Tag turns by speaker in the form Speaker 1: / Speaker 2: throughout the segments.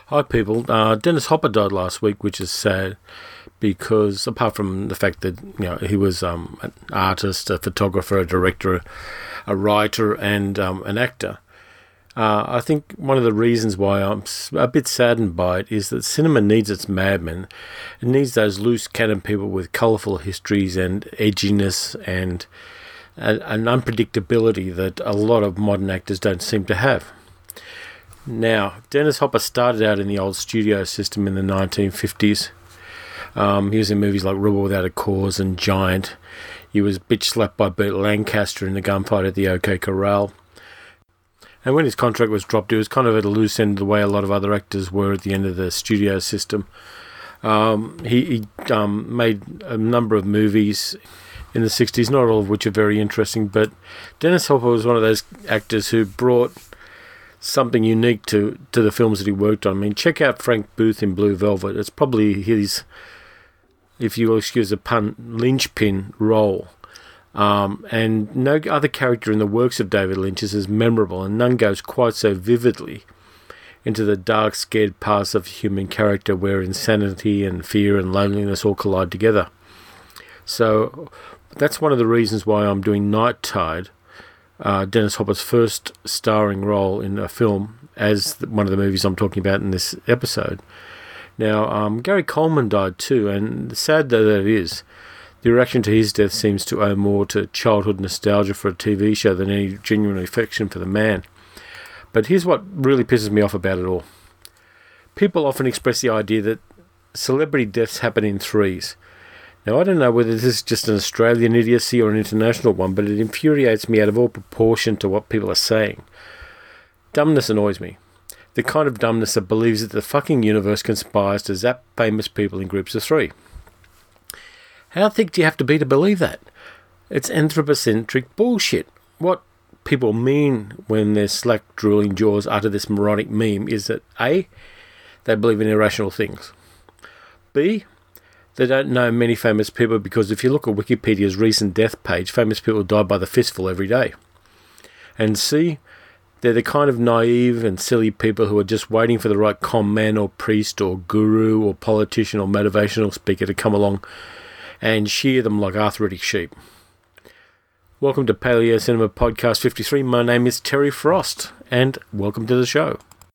Speaker 1: Hi people, Dennis Hopper died last week, which is sad because apart from the fact that he was an artist, a photographer, a director, a writer and an actor, I think one of the reasons why I'm a bit saddened by it is that cinema needs its madmen. It needs those loose cannon people with colourful histories and edginess and an unpredictability that a lot of modern actors don't seem to have. Now, Dennis Hopper started out in the old studio system in the 1950s. He was in movies like Rebel Without a Cause and Giant. He was bitch-slapped by Burt Lancaster in the gunfight at the OK Corral. And when his contract was dropped, he was kind of at a loose end the way a lot of other actors were at the end of the studio system. He made a number of movies in the 60s, not all of which are very interesting, but Dennis Hopper was one of those actors who brought something unique to the films that he worked on. I mean, check out Frank Booth in Blue Velvet. It's probably his, if you will excuse the pun, linchpin role. And no other character in the works of David Lynch is as memorable, and none goes quite so vividly into the dark, scared parts of human character where insanity and fear and loneliness all collide together. So that's one of the reasons why I'm doing Night Tide, Dennis Hopper's first starring role in a film, as one of the movies I'm talking about in this episode. Now, Gary Coleman died too, and sad though that is, the reaction to his death seems to owe more to childhood nostalgia for a TV show than any genuine affection for the man. But here's what really pisses me off about it all. People often express the idea that celebrity deaths happen in threes. Now, I don't know whether this is just an Australian idiocy or an international one, but it infuriates me out of all proportion to what people are saying. Dumbness annoys me. The kind of dumbness that believes that the fucking universe conspires to zap famous people in groups of three. How thick do you have to be to believe that? It's anthropocentric bullshit. What people mean when their slack-drooling jaws utter this moronic meme is that A, they believe in irrational things. B, they don't know many famous people because if you look at Wikipedia's recent death page, famous people die by the fistful every day. And C, they're the kind of naive and silly people who are just waiting for the right con man or priest or guru or politician or motivational speaker to come along and shear them like arthritic sheep. Welcome to Paleo Cinema Podcast 53. My name is Terry Frost, and welcome to the show.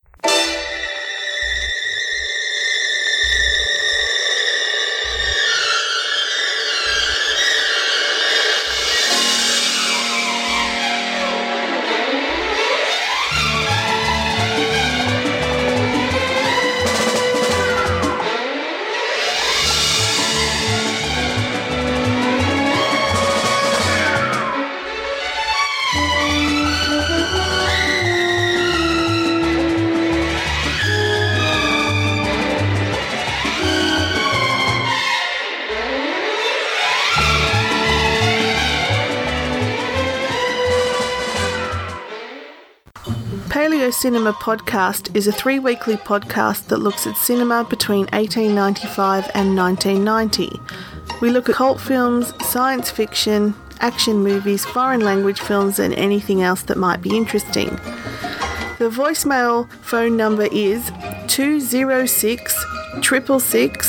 Speaker 2: Paleo Cinema Podcast is a 3-weekly podcast that looks at cinema between 1895 and 1990. We look at cult films, science fiction, action movies, foreign language films and anything else that might be interesting. The voicemail phone number is 206 666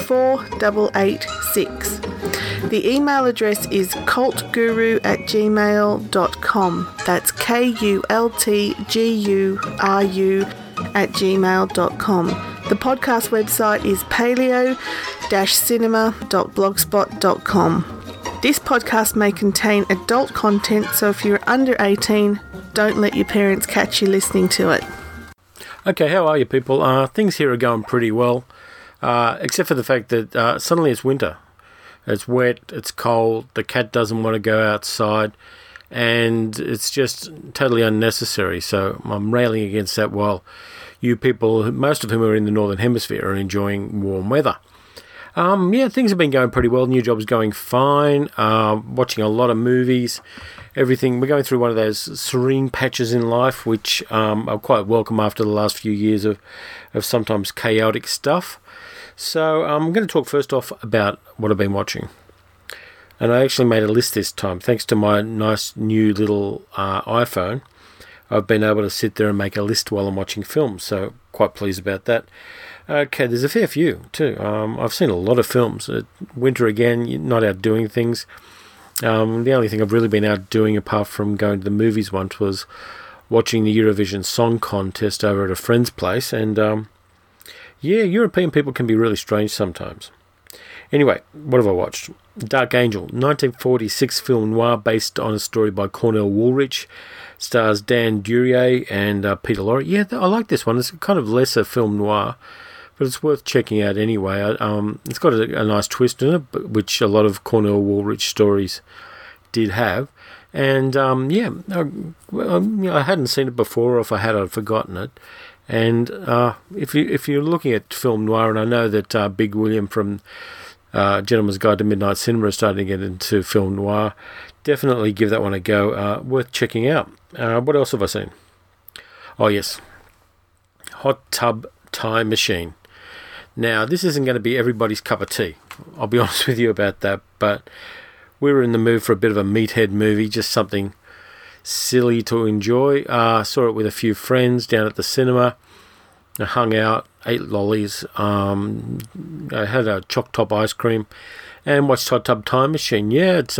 Speaker 2: 4886. The email address is cultguru@gmail.com. That's KULTGURU@gmail.com. The podcast website is paleo-cinema.blogspot.com. This podcast may contain adult content, so if you're under 18, don't let your parents catch you listening to it.
Speaker 1: Okay, how are you people? Things here are going pretty well, except for the fact that suddenly it's winter. It's wet, it's cold, the cat doesn't want to go outside, and it's just totally unnecessary. So I'm railing against that while you people, most of whom are in the Northern Hemisphere, are enjoying warm weather. Things have been going pretty well. New job's going fine. Watching a lot of movies, everything. We're going through one of those serene patches in life, which are quite welcome after the last few years of sometimes chaotic stuff. So I'm going to talk first off about what I've been watching. And I actually made a list this time. Thanks to my nice new little iPhone, I've been able to sit there and make a list while I'm watching films, so quite pleased about that. Okay, there's a fair few too. I've seen a lot of films. Winter again, not out doing things. The only thing I've really been out doing apart from going to the movies once was watching the Eurovision Song Contest over at a friend's place, and European people can be really strange sometimes. Anyway, what have I watched? Dark Angel, 1946 film noir based on a story by Cornell Woolrich. Stars Dan Duryea and Peter Lorre. Yeah, I like this one. It's kind of lesser film noir, but it's worth checking out anyway. It's got a nice twist in it, which a lot of Cornell Woolrich stories did have. And I hadn't seen it before, or if I had, I'd forgotten it. And if you're looking at film noir, and I know that Big William from Gentleman's Guide to Midnight Cinema is starting to get into film noir, definitely give that one a go. Worth checking out. What else have I seen? Oh yes, Hot Tub Time Machine. Now, this isn't going to be everybody's cup of tea. I'll be honest with you about that, but we were in the mood for a bit of a meathead movie, just something silly to enjoy. Saw it with a few friends down at the cinema. I hung out, ate lollies, I had a choc top ice cream, and watched Hot Tub Time Machine. Yeah, it's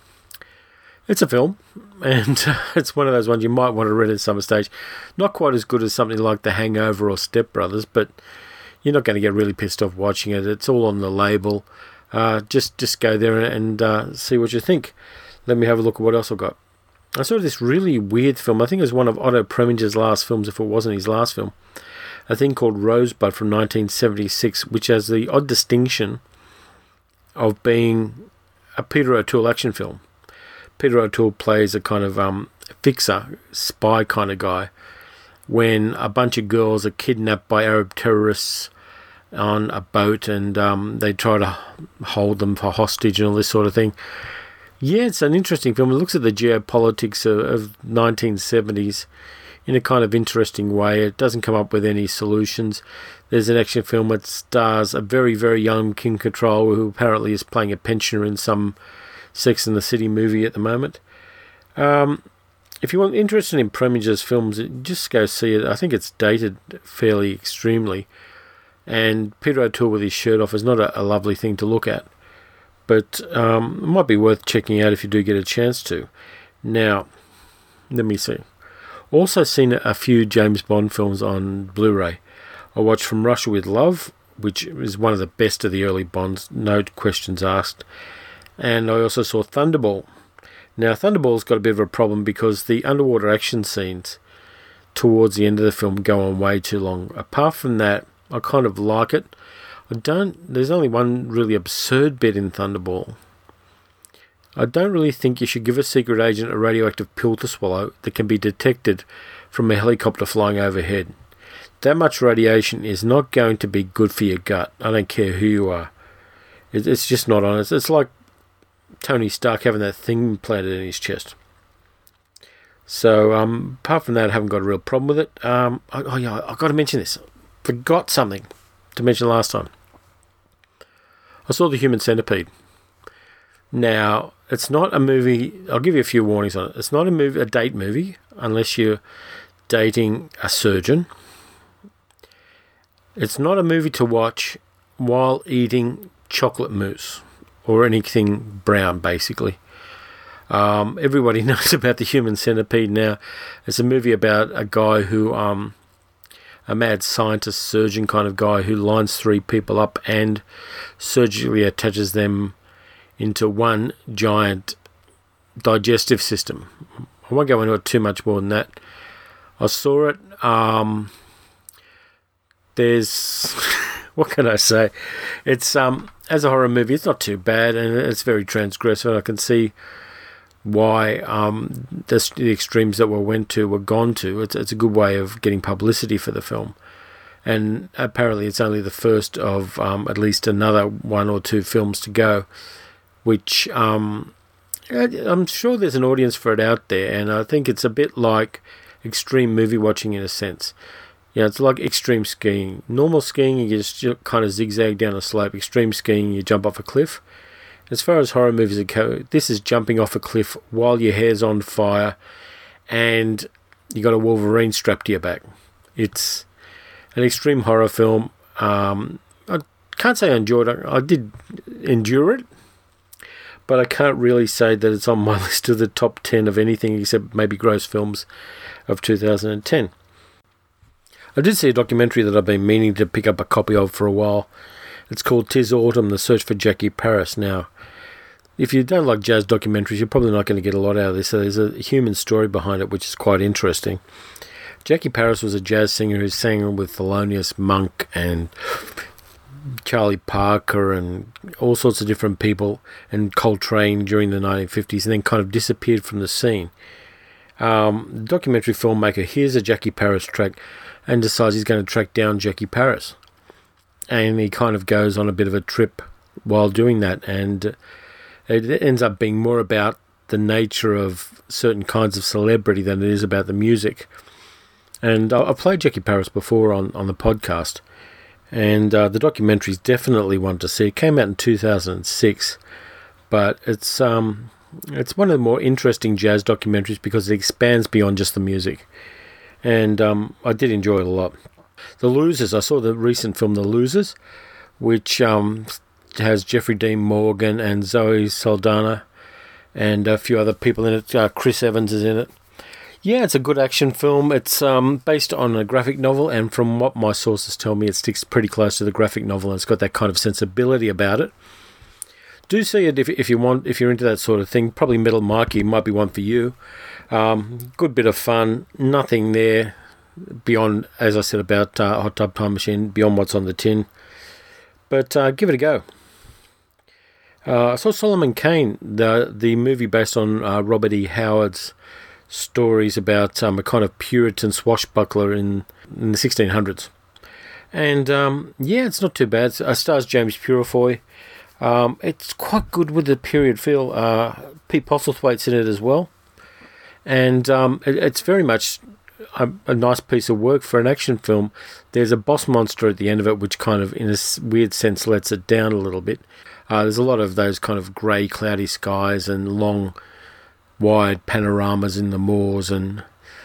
Speaker 1: a film, and it's one of those ones you might want to read at some stage. Not quite as good as something like The Hangover or Step Brothers, but you're not going to get really pissed off watching it. It's all on the label. Just go there and see what you think. Let me have a look at what else I've got. I saw this really weird film. I think it was one of Otto Preminger's last films, if it wasn't his last film. A thing called Rosebud from 1976, which has the odd distinction of being a Peter O'Toole action film. Peter O'Toole plays a kind of fixer, spy kind of guy, when a bunch of girls are kidnapped by Arab terrorists on a boat, and they try to hold them for hostage and all this sort of thing. Yeah, it's an interesting film. It looks at the geopolitics of 1970s in a kind of interesting way. It doesn't come up with any solutions. There's an action film that stars a very, very young Kim Cattrall, who apparently is playing a pensioner in some Sex and the City movie at the moment. If you're interested in Preminger's films, just go see it. I think it's dated fairly extremely. And Peter O'Toole with his shirt off is not a lovely thing to look at. But it might be worth checking out if you do get a chance to. Now, let me see. Also seen a few James Bond films on Blu-ray. I watched From Russia with Love, which is one of the best of the early Bonds, no questions asked. And I also saw Thunderball. Now, Thunderball's got a bit of a problem because the underwater action scenes towards the end of the film go on way too long. Apart from that, I kind of like it. There's only one really absurd bit in Thunderball. I don't really think you should give a secret agent a radioactive pill to swallow that can be detected from a helicopter flying overhead. That much radiation is not going to be good for your gut. I don't care who you are. It's just not honest. It's like Tony Stark having that thing planted in his chest. So, apart from that, I haven't got a real problem with it. I've got to mention this. Forgot something to mention last time. I saw The Human Centipede. Now, it's not a movie. I'll give you a few warnings on it. It's not a date movie, unless you're dating a surgeon. It's not a movie to watch while eating chocolate mousse or anything brown, basically. Everybody knows about The Human Centipede now. It's a movie about a guy who, a mad scientist, surgeon kind of guy who lines 3 people up and surgically attaches them into one giant digestive system. I won't go into it too much more than that. I saw it. There's... what can I say? It's, as a horror movie, it's not too bad, and it's very transgressive. I can see why the extremes that were gone to. It's a good way of getting publicity for the film. And apparently it's only the first of at least another 1 or 2 films to go, which I'm sure there's an audience for it out there, and I think it's a bit like extreme movie watching in a sense. Yeah, it's like extreme skiing. Normal skiing, you just kind of zigzag down a slope. Extreme skiing, you jump off a cliff. As far as horror movies go, this is jumping off a cliff while your hair's on fire, and you got a Wolverine strapped to your back. It's an extreme horror film. I can't say I enjoyed it. I did endure it, but I can't really say that it's on my list of the top 10 of anything except maybe gross films of 2010. I did see a documentary that I've been meaning to pick up a copy of for a while. It's called 'Tis Autumn, The Search for Jackie Paris. Now, if you don't like jazz documentaries, you're probably not going to get a lot out of this. So there's a human story behind it, which is quite interesting. Jackie Paris was a jazz singer who sang with Thelonious Monk and Charlie Parker and all sorts of different people, and Coltrane during the 1950s, and then kind of disappeared from the scene. The documentary filmmaker hears a Jackie Paris track and decides he's going to track down Jackie Paris. And he kind of goes on a bit of a trip while doing that, and it ends up being more about the nature of certain kinds of celebrity than it is about the music. And I've played Jackie Paris before on the podcast, and the documentary is definitely one to see. It came out in 2006, but it's one of the more interesting jazz documentaries because it expands beyond just the music. And I did enjoy it a lot. The Losers, I saw the recent film The Losers, which has Jeffrey Dean Morgan and Zoe Saldana and a few other people in it. Chris Evans is in it. Yeah, it's a good action film. It's based on a graphic novel, and from what my sources tell me, it sticks pretty close to the graphic novel, and it's got that kind of sensibility about it. Do see it if you want, if you're into that sort of thing. Probably Metal Mikey might be one for you. Good bit of fun. Nothing there beyond, as I said about Hot Tub Time Machine, beyond what's on the tin. But give it a go. I saw Solomon Kane, the movie based on Robert E. Howard's stories about a kind of Puritan swashbuckler in the 1600s. And yeah, it's not too bad. It stars James Purefoy. It's quite good with the period feel. Pete Postlethwaite's in it as well. And it's very much a nice piece of work for an action film. There's a boss monster at the end of it, which kind of, in a weird sense, lets it down a little bit. There's a lot of those kind of grey, cloudy skies and long, wide panoramas in the moors, and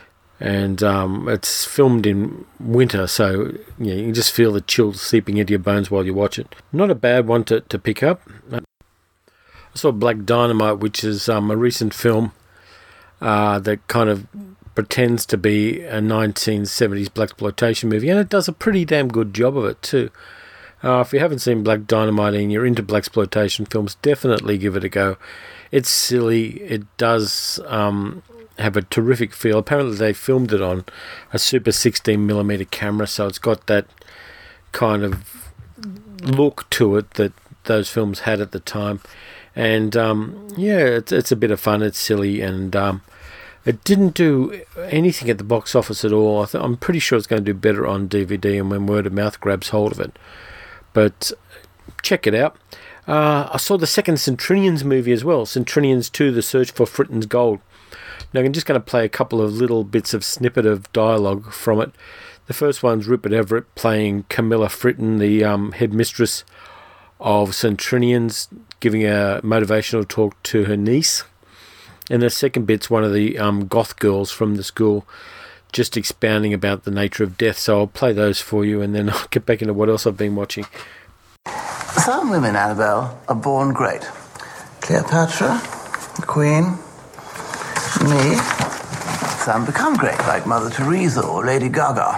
Speaker 1: it's filmed in winter, so you can just feel the chill seeping into your bones while you watch it. Not a bad one to pick up. I saw Black Dynamite, which is a recent film that kind of pretends to be a 1970s blaxploitation movie, and it does a pretty damn good job of it too. If you haven't seen Black Dynamite and you're into blaxploitation films, definitely give it a go. It's silly. It does have a terrific feel. Apparently they filmed it on a Super 16mm camera, so it's got that kind of look to it that those films had at the time. And yeah, it's a bit of fun. It's silly, and it didn't do anything at the box office at all. I'm pretty sure it's going to do better on DVD and when word of mouth grabs hold of it. But check it out. I saw the second Centurions movie as well, Centurions 2, The Search for Fritton's Gold. Now I'm just going to play a couple of little bits of snippet of dialogue from it. The first one's Rupert Everett playing Camilla Fritton, the headmistress of Centurions, giving a motivational talk to her niece. And the second bit's one of the goth girls from the school, just expounding about the nature of death. So I'll play those for you, and then I'll get back into what else I've been watching.
Speaker 3: Some women, Annabelle, are born great. Cleopatra, the Queen, me. Some become great, like Mother Teresa or Lady Gaga.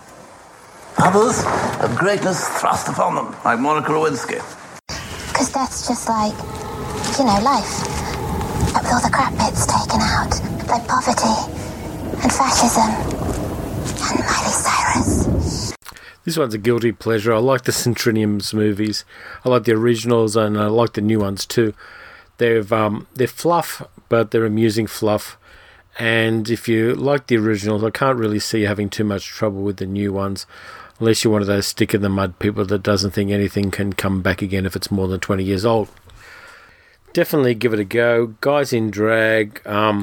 Speaker 3: Others have greatness thrust upon them, like Monica Lewinsky.
Speaker 4: Because that's just like, life. But with all the crap bits taken out, like poverty and fascism and Miley Cyrus.
Speaker 1: This one's a guilty pleasure. I like the Centurions movies. I like the originals, and I like the new ones too. They're fluff, but they're amusing fluff. And if you like the originals, I can't really see you having too much trouble with the new ones, unless you're one of those stick-in-the-mud people that doesn't think anything can come back again if it's more than 20 years old. Definitely give it a go. Guys in Drag,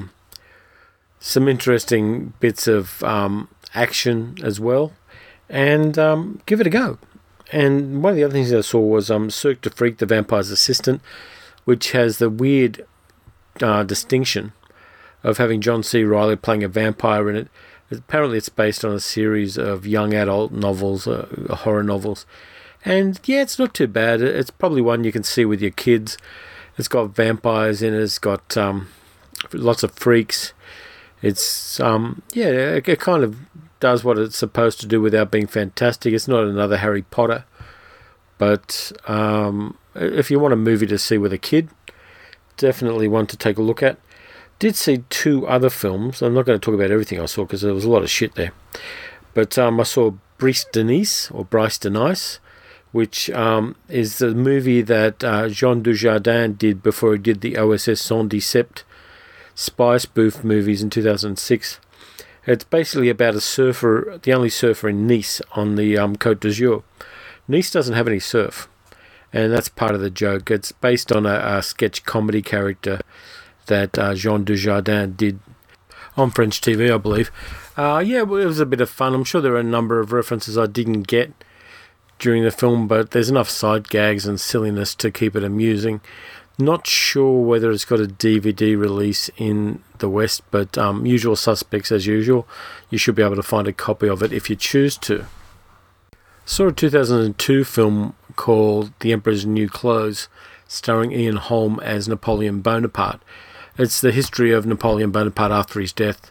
Speaker 1: some interesting bits of action as well, and give it a go. And one of the other things I saw was Cirque du Freak, the Vampire's Assistant, which has the weird distinction of having John C. Reilly playing a vampire in it, Apparently it's based on a series of young adult novels, horror novels. And yeah, it's not too bad. It's probably one you can see with your kids. It's got vampires in it. It's got lots of freaks. It's, it kind of does what it's supposed to do without being fantastic. It's not another Harry Potter. But if you want a movie to see with a kid, definitely one to take a look at. Did see 2 other films. I'm not going to talk about everything I saw because there was a lot of shit there. But I saw Bryce Denise, which is the movie that Jean Dujardin did before he did the OSS 117 spy spoof movies in 2006. It's basically about a surfer, the only surfer in Nice on the Côte d'Azur. Nice doesn't have any surf, and that's part of the joke. It's based on a sketch comedy character that Jean Dujardin did on French TV, I believe. It was a bit of fun. I'm sure there are a number of references I didn't get during the film, but there's enough side gags and silliness to keep it amusing. Not sure whether it's got a DVD release in the West, but usual suspects as usual. You should be able to find a copy of it if you choose to. Saw a 2002 film called The Emperor's New Clothes, starring Ian Holm as Napoleon Bonaparte. It's the history of Napoleon Bonaparte after his death.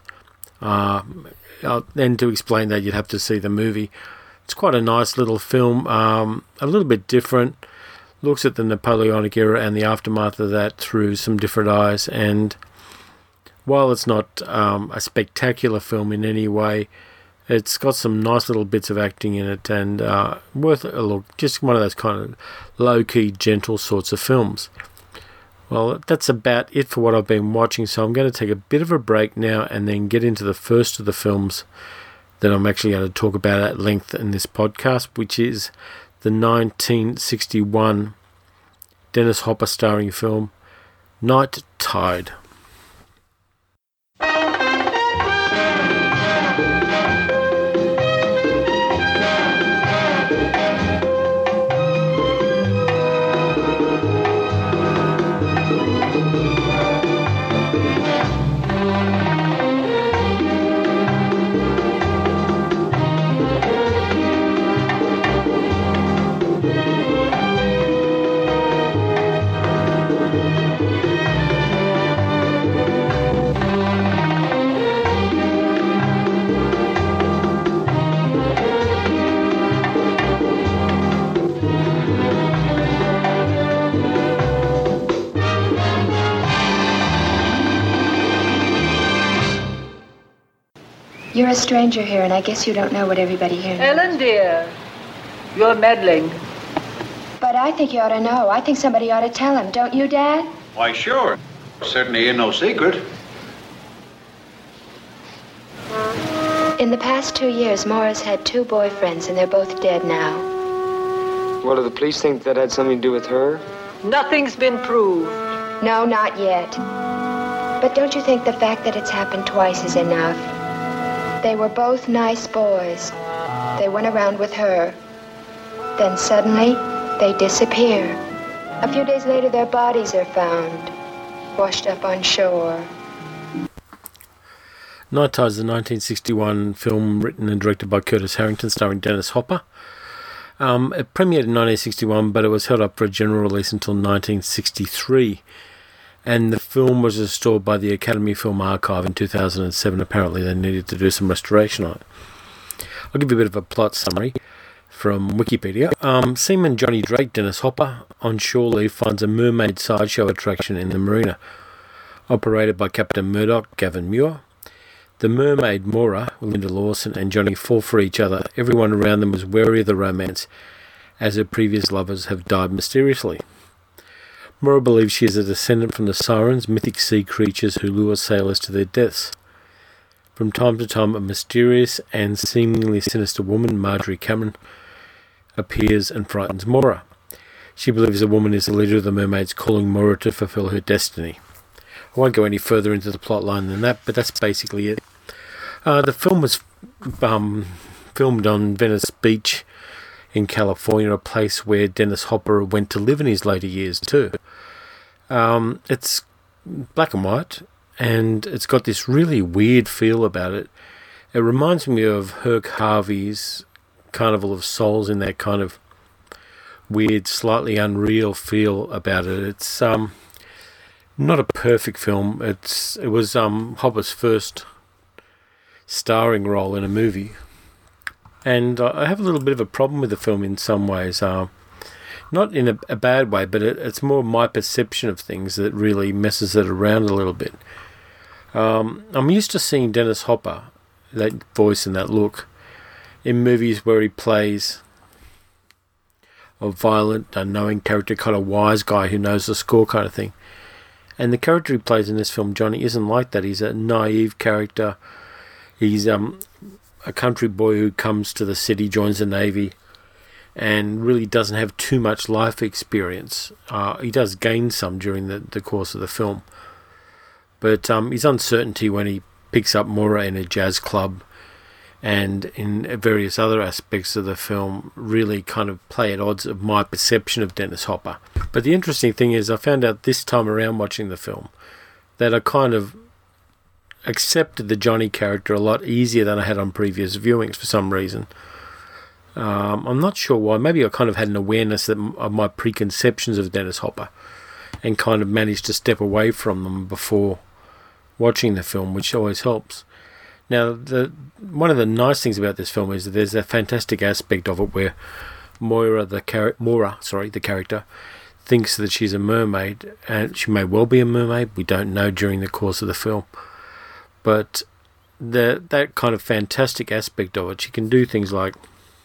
Speaker 1: And to explain that, you'd have to see the movie. It's quite a nice little film, a little bit different. Looks at the Napoleonic era and the aftermath of that through some different eyes. And while it's not a spectacular film in any way, it's got some nice little bits of acting in it and worth a look. Just one of those kind of low-key, gentle sorts of films. Well, that's about it for what I've been watching, so I'm going to take a bit of a break now and then get into the first of the films that I'm actually going to talk about at length in this podcast, which is the 1961 Dennis Hopper starring film Night Tide.
Speaker 5: You're a stranger here, and I guess you don't know what everybody here knows.
Speaker 6: Ellen, dear, you're meddling.
Speaker 5: But I think you ought to know. I think somebody ought to tell him. Don't you, Dad?
Speaker 7: Why, sure. Certainly ain't no secret.
Speaker 5: In the past 2 years, Maura's had 2 boyfriends, and they're both dead now.
Speaker 8: Well, do the police think that had something to do with her?
Speaker 6: Nothing's been proved.
Speaker 5: No, not yet. But don't you think the fact that it's happened twice is enough? They were both nice boys. They went around with her. Then suddenly, they disappear. A few days later, their bodies are found, washed up on shore.
Speaker 1: Night Tide is a 1961 film written and directed by Curtis Harrington, starring Dennis Hopper. It premiered in 1961, but it was held up for a general release until 1963. And the film was restored by the Academy Film Archive in 2007. Apparently they needed to do some restoration on it. I'll give you a bit of a plot summary from Wikipedia. Seaman Johnny Drake, Dennis Hopper, on shore leave, finds a mermaid sideshow attraction in the marina, operated by Captain Murdoch, Gavin Muir. The mermaid, Maura, Linda Lawson, and Johnny fall for each other. Everyone around them is wary of the romance, as her previous lovers have died mysteriously. Maura believes she is a descendant from the sirens, mythic sea creatures who lure sailors to their deaths. From time to time, a mysterious and seemingly sinister woman, Marjorie Cameron, appears and frightens Maura. She believes the woman is the leader of the mermaids, calling Maura to fulfill her destiny. I won't go any further into the plot line than that, but that's basically it. The film was filmed on Venice Beach in California, a place where Dennis Hopper went to live in his later years too. It's black and white, and it's got this really weird feel about it. It reminds me of Herc Harvey's Carnival of Souls in that kind of weird, slightly unreal feel about it. It's not a perfect film. It was Hopper's first starring role in a movie, and I have a little bit of a problem with the film in some ways. Not in a bad way, but it's more my perception of things that really messes it around a little bit. I'm used to seeing Dennis Hopper, that voice and that look, in movies where he plays a violent, unknowing character, kind of wise guy who knows the score kind of thing. And the character he plays in this film, Johnny, isn't like that. He's a naive character. He's a country boy who comes to the city, joins the Navy, and really doesn't have too much life experience. He does gain some during the course of the film. But his uncertainty when he picks up Moira in a jazz club and in various other aspects of the film really kind of play at odds of my perception of Dennis Hopper. But the interesting thing is I found out this time around watching the film that I kind of accepted the Johnny character a lot easier than I had on previous viewings for some reason. I'm not sure why. Maybe I kind of had an awareness of my preconceptions of Dennis Hopper and kind of managed to step away from them before watching the film, which always helps. Now, one of the nice things about this film is that there's a fantastic aspect of it where Moira, the character, thinks that she's a mermaid, and she may well be a mermaid. We don't know during the course of the film. But that kind of fantastic aspect of it, she can do things like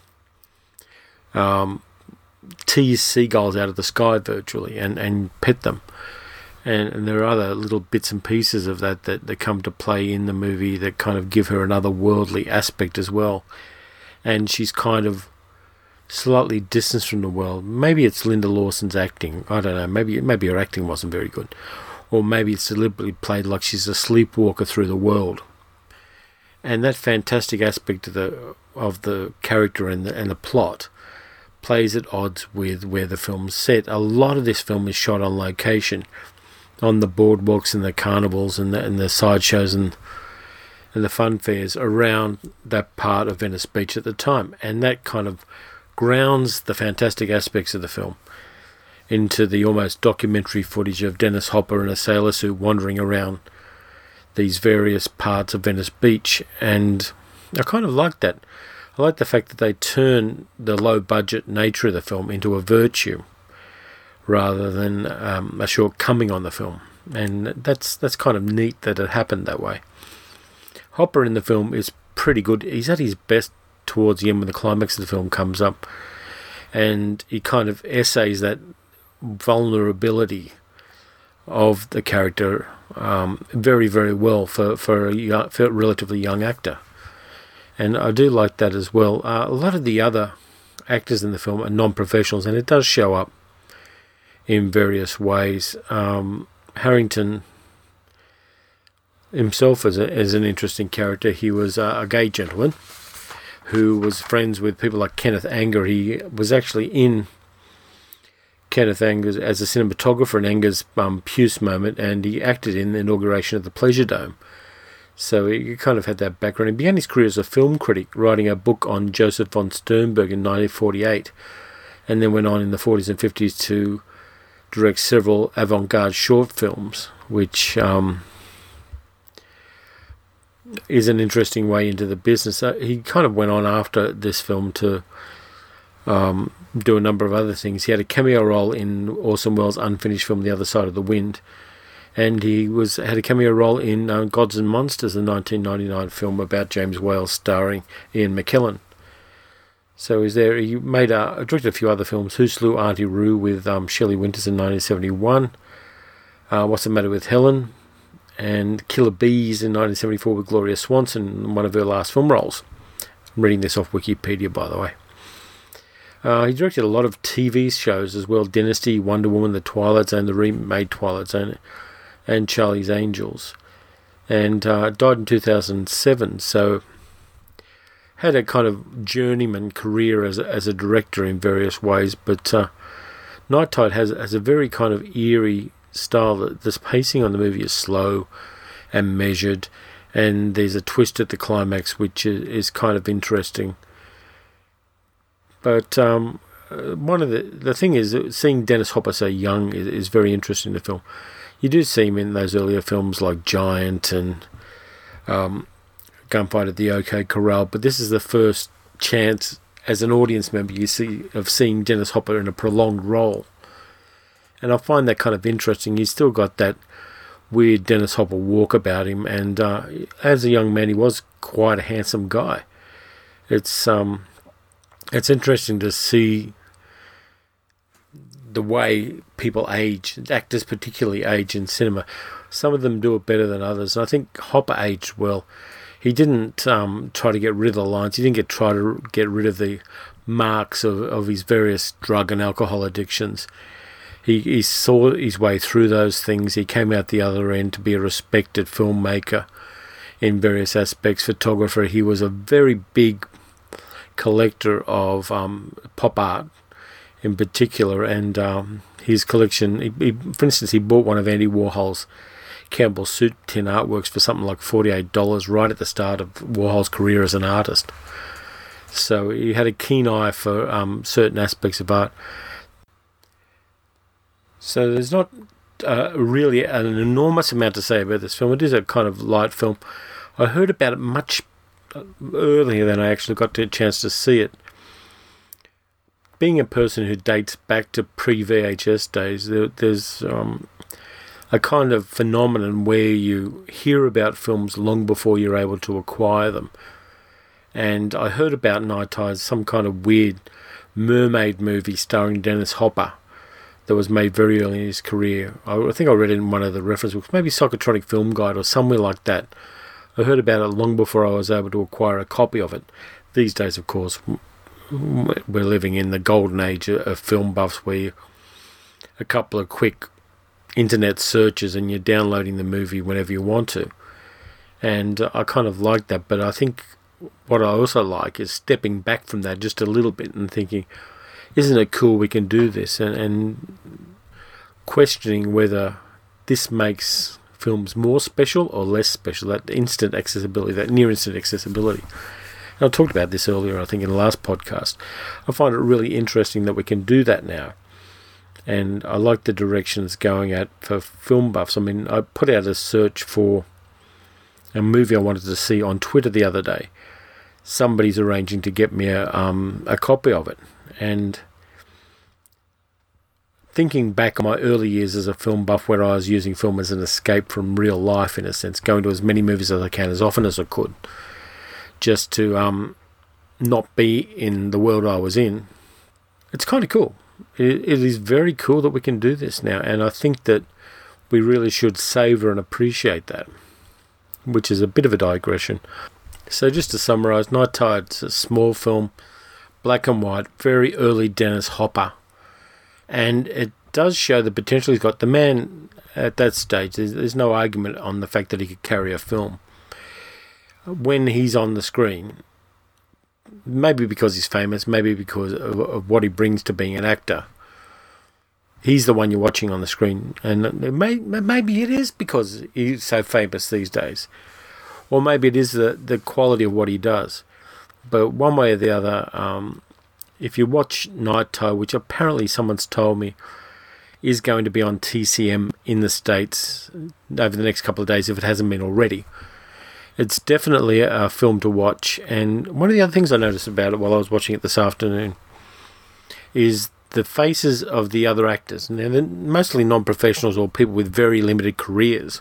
Speaker 1: tease seagulls out of the sky virtually and pet them. And there are other little bits and pieces of that come to play in the movie that kind of give her another worldly aspect as well. And she's kind of slightly distanced from the world. Maybe it's Linda Lawson's acting. I don't know. Maybe her acting wasn't very good. Or maybe it's deliberately played like she's a sleepwalker through the world. And that fantastic aspect of the character and the plot plays at odds with where the film's set. A lot of this film is shot on location, on the boardwalks and the carnivals and the sideshows and the fun fairs around that part of Venice Beach at the time. And that kind of grounds the fantastic aspects of the film into the almost documentary footage of Dennis Hopper in a sailor suit wandering around these various parts of Venice Beach. And I kind of like that. I like the fact that they turn the low-budget nature of the film into a virtue rather than a shortcoming on the film. And that's kind of neat that it happened that way. Hopper in the film is pretty good. He's at his best towards the end when the climax of the film comes up. And he kind of essays that vulnerability of the character very, very well for a relatively young actor. And I do like that as well. A lot of the other actors in the film are non-professionals, and it does show up in various ways. Harrington himself is an interesting character. He was a gay gentleman who was friends with people like Kenneth Anger. He was actually in Kenneth Anger as a cinematographer in Anger's Puce moment, and he acted in the inauguration of the Pleasure Dome. So he kind of had that background. He began his career as a film critic, writing a book on Joseph von Sternberg in 1948, and then went on in the 40s and 50s to direct several avant-garde short films, which is an interesting way into the business. He kind of went on after this film to do a number of other things. He had a cameo role in Orson Welles' unfinished film The Other Side of the Wind, and he had a cameo role in Gods and Monsters, a 1999 film about James Whale starring Ian McKellen. So he's there. He directed a few other films. Who Slew Auntie Roo with Shelley Winters in 1971. What's the Matter with Helen? And Killer Bees in 1974 with Gloria Swanson, one of her last film roles. I'm reading this off Wikipedia, by the way. He directed a lot of TV shows as well. Dynasty, Wonder Woman, The Twilight Zone, the remade Twilight Zone, and Charlie's Angels. And died in 2007, so had a kind of journeyman career as a director in various ways, but Night Tide has a very kind of eerie style. The pacing on the movie is slow and measured, and there's a twist at the climax which is kind of interesting. But one of the thing is, seeing Dennis Hopper so young is very interesting in the film. You do see him in those earlier films like Giant and Gunfight at the OK Corral, but this is the first chance as an audience member you see of seeing Dennis Hopper in a prolonged role. And I find that kind of interesting. He's still got that weird Dennis Hopper walk about him, and as a young man he was quite a handsome guy. It's interesting to see the way people age, actors particularly age in cinema. Some of them do it better than others, and I think Hopper aged well. He didn't try to get rid of the lines. He didn't try to get rid of the marks of his various drug and alcohol addictions. He saw his way through those things. He came out the other end to be a respected filmmaker in various aspects, photographer. He was a very big collector of pop art in particular, and his collection, for instance, he bought one of Andy Warhol's Campbell soup tin artworks for something like $48 right at the start of Warhol's career as an artist. So he had a keen eye for certain aspects of art. So there's not really an enormous amount to say about this film. It is a kind of light film. I heard about it much earlier than I actually got a chance to see it. Being a person who dates back to pre-VHS days, there's a kind of phenomenon where you hear about films long before you're able to acquire them. And I heard about Night Tide, some kind of weird mermaid movie starring Dennis Hopper that was made very early in his career. I think I read it in one of the reference books, maybe Psychotronic Film Guide or somewhere like that. I heard about it long before I was able to acquire a copy of it. These days, of course, we're living in the golden age of film buffs where a couple of quick internet searches and you're downloading the movie whenever you want to. And I kind of like that, but I think what I also like is stepping back from that just a little bit and thinking, isn't it cool we can do this? And questioning whether this makes films more special or less special, that instant accessibility, that near instant accessibility. And I talked about this earlier, I think, in the last podcast. I find it really interesting that we can do that now. And I like the direction it's going at for film buffs. I mean, I put out a search for a movie I wanted to see on Twitter the other day. Somebody's arranging to get me a copy of it. And thinking back on my early years as a film buff, where I was using film as an escape from real life, in a sense, going to as many movies as I can, as often as I could, just to not be in the world I was in, it's kind of cool. It is very cool that we can do this now, and I think that we really should savour and appreciate that, which is a bit of a digression. So just to summarise, Night Tide's a small film, black and white, very early Dennis Hopper, and it does show the potential he's got. The man at that stage, there's no argument on the fact that he could carry a film. When he's on the screen, maybe because he's famous, maybe because of what he brings to being an actor, he's the one you're watching on the screen. And maybe it is because he's so famous these days. Or maybe it is the quality of what he does. But one way or the other, if you watch Night Tide, which apparently someone's told me is going to be on TCM in the States over the next couple of days, if it hasn't been already, it's definitely a film to watch. And one of the other things I noticed about it while I was watching it this afternoon is the faces of the other actors. Now, they're mostly non-professionals or people with very limited careers,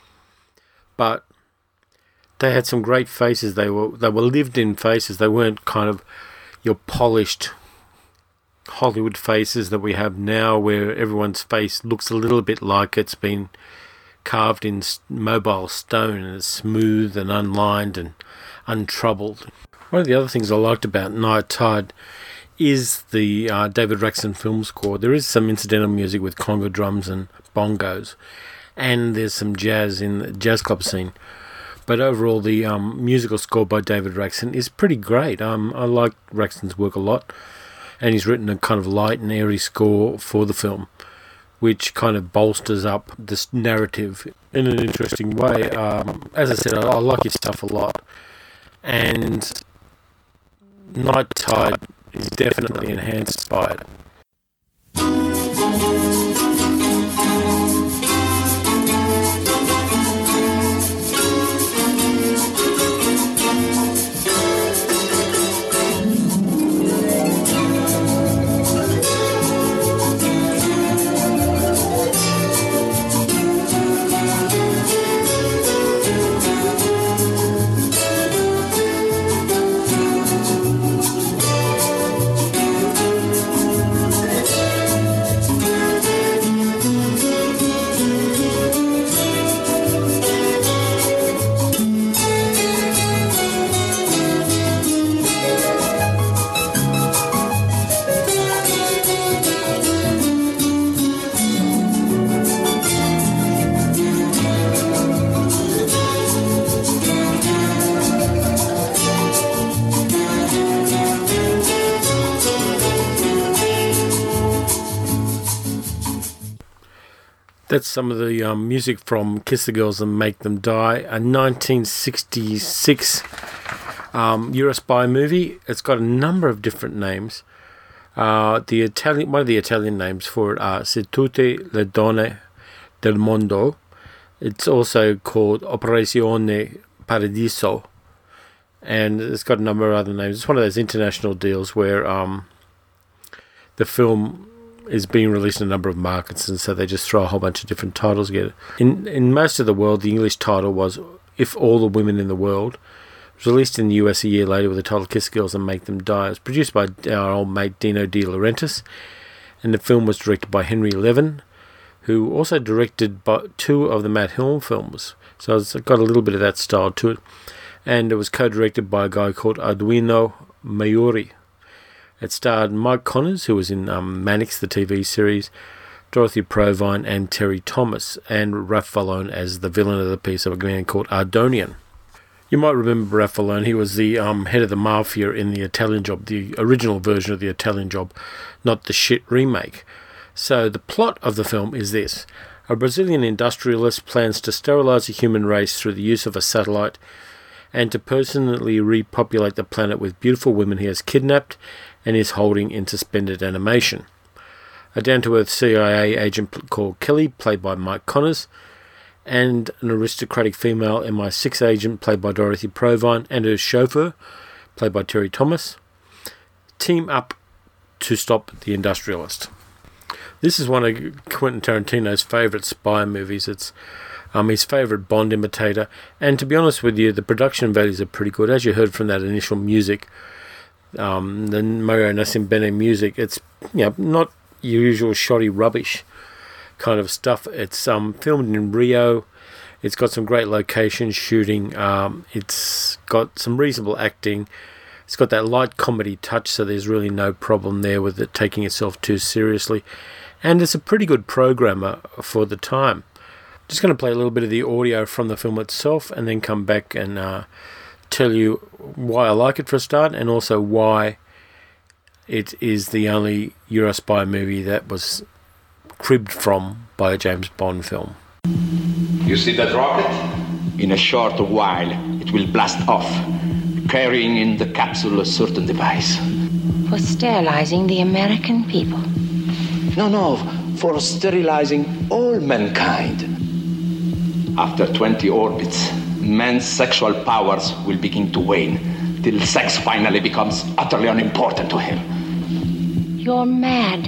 Speaker 1: but they had some great faces. They were lived-in faces. They weren't kind of your polished Hollywood faces that we have now, where everyone's face looks a little bit like it's been carved in mobile stone and it's smooth and unlined and untroubled. One of the other things I liked about Night Tide is the David Raksin film score. There is some incidental music with conga drums and bongos, and there's some jazz in the jazz club scene. But overall, the musical score by David Raksin is pretty great. I like Raksin's work a lot, and he's written a kind of light and airy score for the film, which kind of bolsters up this narrative in an interesting way. As I said, I like his stuff a lot. And Night Tide is definitely enhanced by it. That's some of the music from Kiss the Girls and Make Them Die, a 1966 Eurospy movie. It's got a number of different names. One of the Italian names for it are Se tutte le donne del mondo. It's also called Operazione Paradiso, and it's got a number of other names. It's one of those international deals where the film is being released in a number of markets, and so they just throw a whole bunch of different titles together. In most of the world, the English title was If All the Women in the World. It was released in the US a year later with the title Kiss Girls and Make Them Die. It was produced by our old mate Dino De Laurentiis, and the film was directed by Henry Levin, who also directed two of the Matt Helm films. So it's got a little bit of that style to it. And it was co-directed by a guy called Arduino Maiuri. It starred Mike Connors, who was in Mannix, the TV series, Dorothy Provine and Terry Thomas, and Raph Vallone as the villain of the piece, of a man called Ardonian. You might remember Raph Vallone. He was the head of the mafia in the Italian Job, the original version of the Italian Job, not the shit remake. So the plot of the film is this. A Brazilian industrialist plans to sterilize the human race through the use of a satellite and to personally repopulate the planet with beautiful women he has kidnapped and is holding in suspended animation. A down-to-earth CIA agent called Kelly, played by Mike Connors, and an aristocratic female MI6 agent, played by Dorothy Provine, and her chauffeur, played by Terry Thomas, team up to stop the industrialist. This is one of Quentin Tarantino's favourite spy movies. It's his favourite Bond imitator, and to be honest with you, the production values are pretty good. As you heard from that initial music, the Mario Nassim Bene music, it's not your usual shoddy rubbish kind of stuff. It's filmed in Rio. It's got some great location shooting. It's got some reasonable acting. It's got that light comedy touch, so there's really no problem there with it taking itself too seriously. And it's a pretty good programmer for the time. Just going to play a little bit of the audio from the film itself and then come back and tell you why I like it for a start, and also why it is the only Eurospy movie that was cribbed from by a James Bond film.
Speaker 9: You see that rocket? In a short while, it will blast off, carrying in the capsule a certain device.
Speaker 10: For sterilizing the American people?
Speaker 9: No, for sterilizing all mankind. After 20 orbits, man's sexual powers will begin to wane, till sex finally becomes utterly unimportant to him.
Speaker 10: You're mad.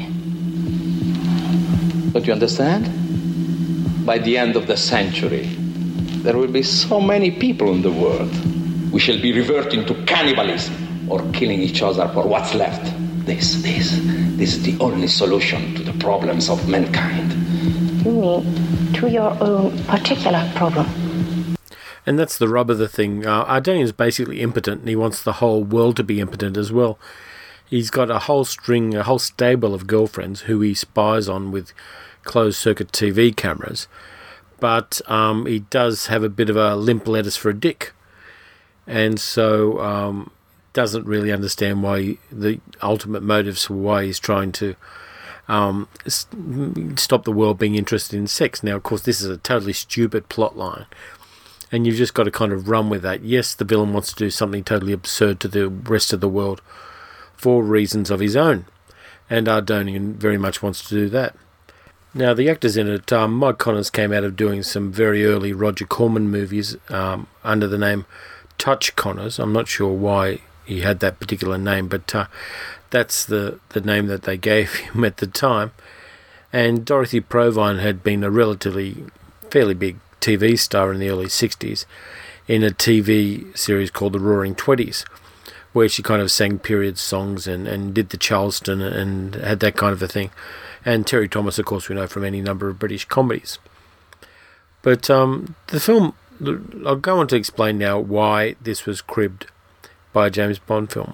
Speaker 9: Don't you understand? By the end of the century, there will be so many people in the world. We shall be reverting to cannibalism or killing each other for what's left. This is the only solution to the problems of mankind.
Speaker 10: You mean to your own particular problem?
Speaker 1: And that's the rub of the thing. Ardonian is basically impotent, and he wants the whole world to be impotent as well. He's got a whole stable of girlfriends who he spies on with closed-circuit TV cameras. But he does have a bit of a limp lettuce for a dick. And so doesn't really understand why the ultimate motives for why he's trying to stop the world being interested in sex. Now, of course, this is a totally stupid plot line, and you've just got to kind of run with that. Yes, the villain wants to do something totally absurd to the rest of the world for reasons of his own, and Ardonian very much wants to do that. Now, the actors in it, Mike Connors came out of doing some very early Roger Corman movies under the name Touch Connors. I'm not sure why he had that particular name, but that's the name that they gave him at the time. And Dorothy Provine had been a fairly big TV star in the early 60s in a TV series called The Roaring Twenties, where she kind of sang period songs and did the Charleston and had that kind of a thing. And Terry Thomas, of course, we know from any number of British comedies. But the film, I'll go on to explain now why this was cribbed by a James Bond film.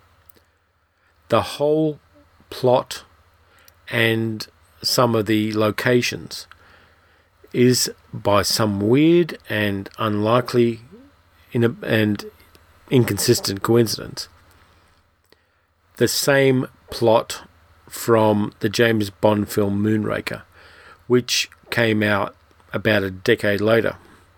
Speaker 1: The whole plot and some of the locations is, by some weird and unlikely and inconsistent coincidence, the same plot from the James Bond film Moonraker, which came out about a decade later.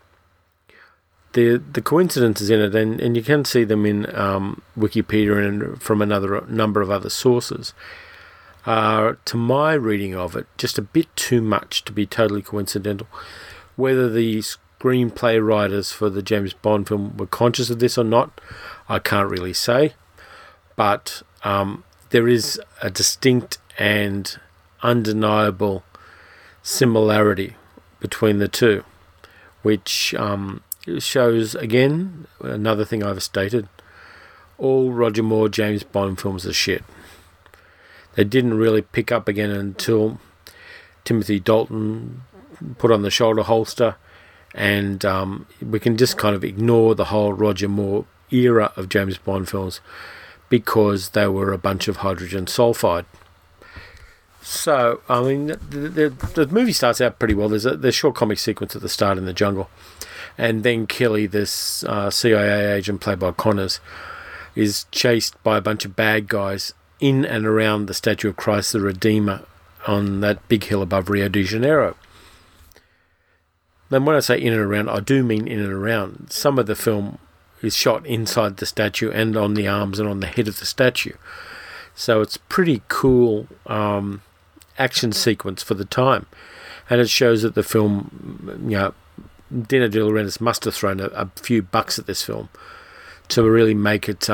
Speaker 1: The coincidences in it, and you can see them in Wikipedia and from another number of other sources, are, to my reading of it, just a bit too much to be totally coincidental. Whether the screenplay writers for the James Bond film were conscious of this or not, I can't really say. But there is a distinct and undeniable similarity between the two, which shows, again, another thing I've stated, all Roger Moore James Bond films are shit. They didn't really pick up again until Timothy Dalton put on the shoulder holster, and we can just kind of ignore the whole Roger Moore era of James Bond films because they were a bunch of hydrogen sulfide. So, I mean, the movie starts out pretty well. There's a short comic sequence at the start in the jungle, and then Kelly, this CIA agent played by Connors, is chased by a bunch of bad guys in and around the statue of Christ the Redeemer on that big hill above Rio de Janeiro. Then when I say in and around, I do mean in and around. Some of the film is shot inside the statue and on the arms and on the head of the statue. So it's pretty cool action sequence for the time. And it shows that the film, Dino De Laurentiis must have thrown a few bucks at this film to really make it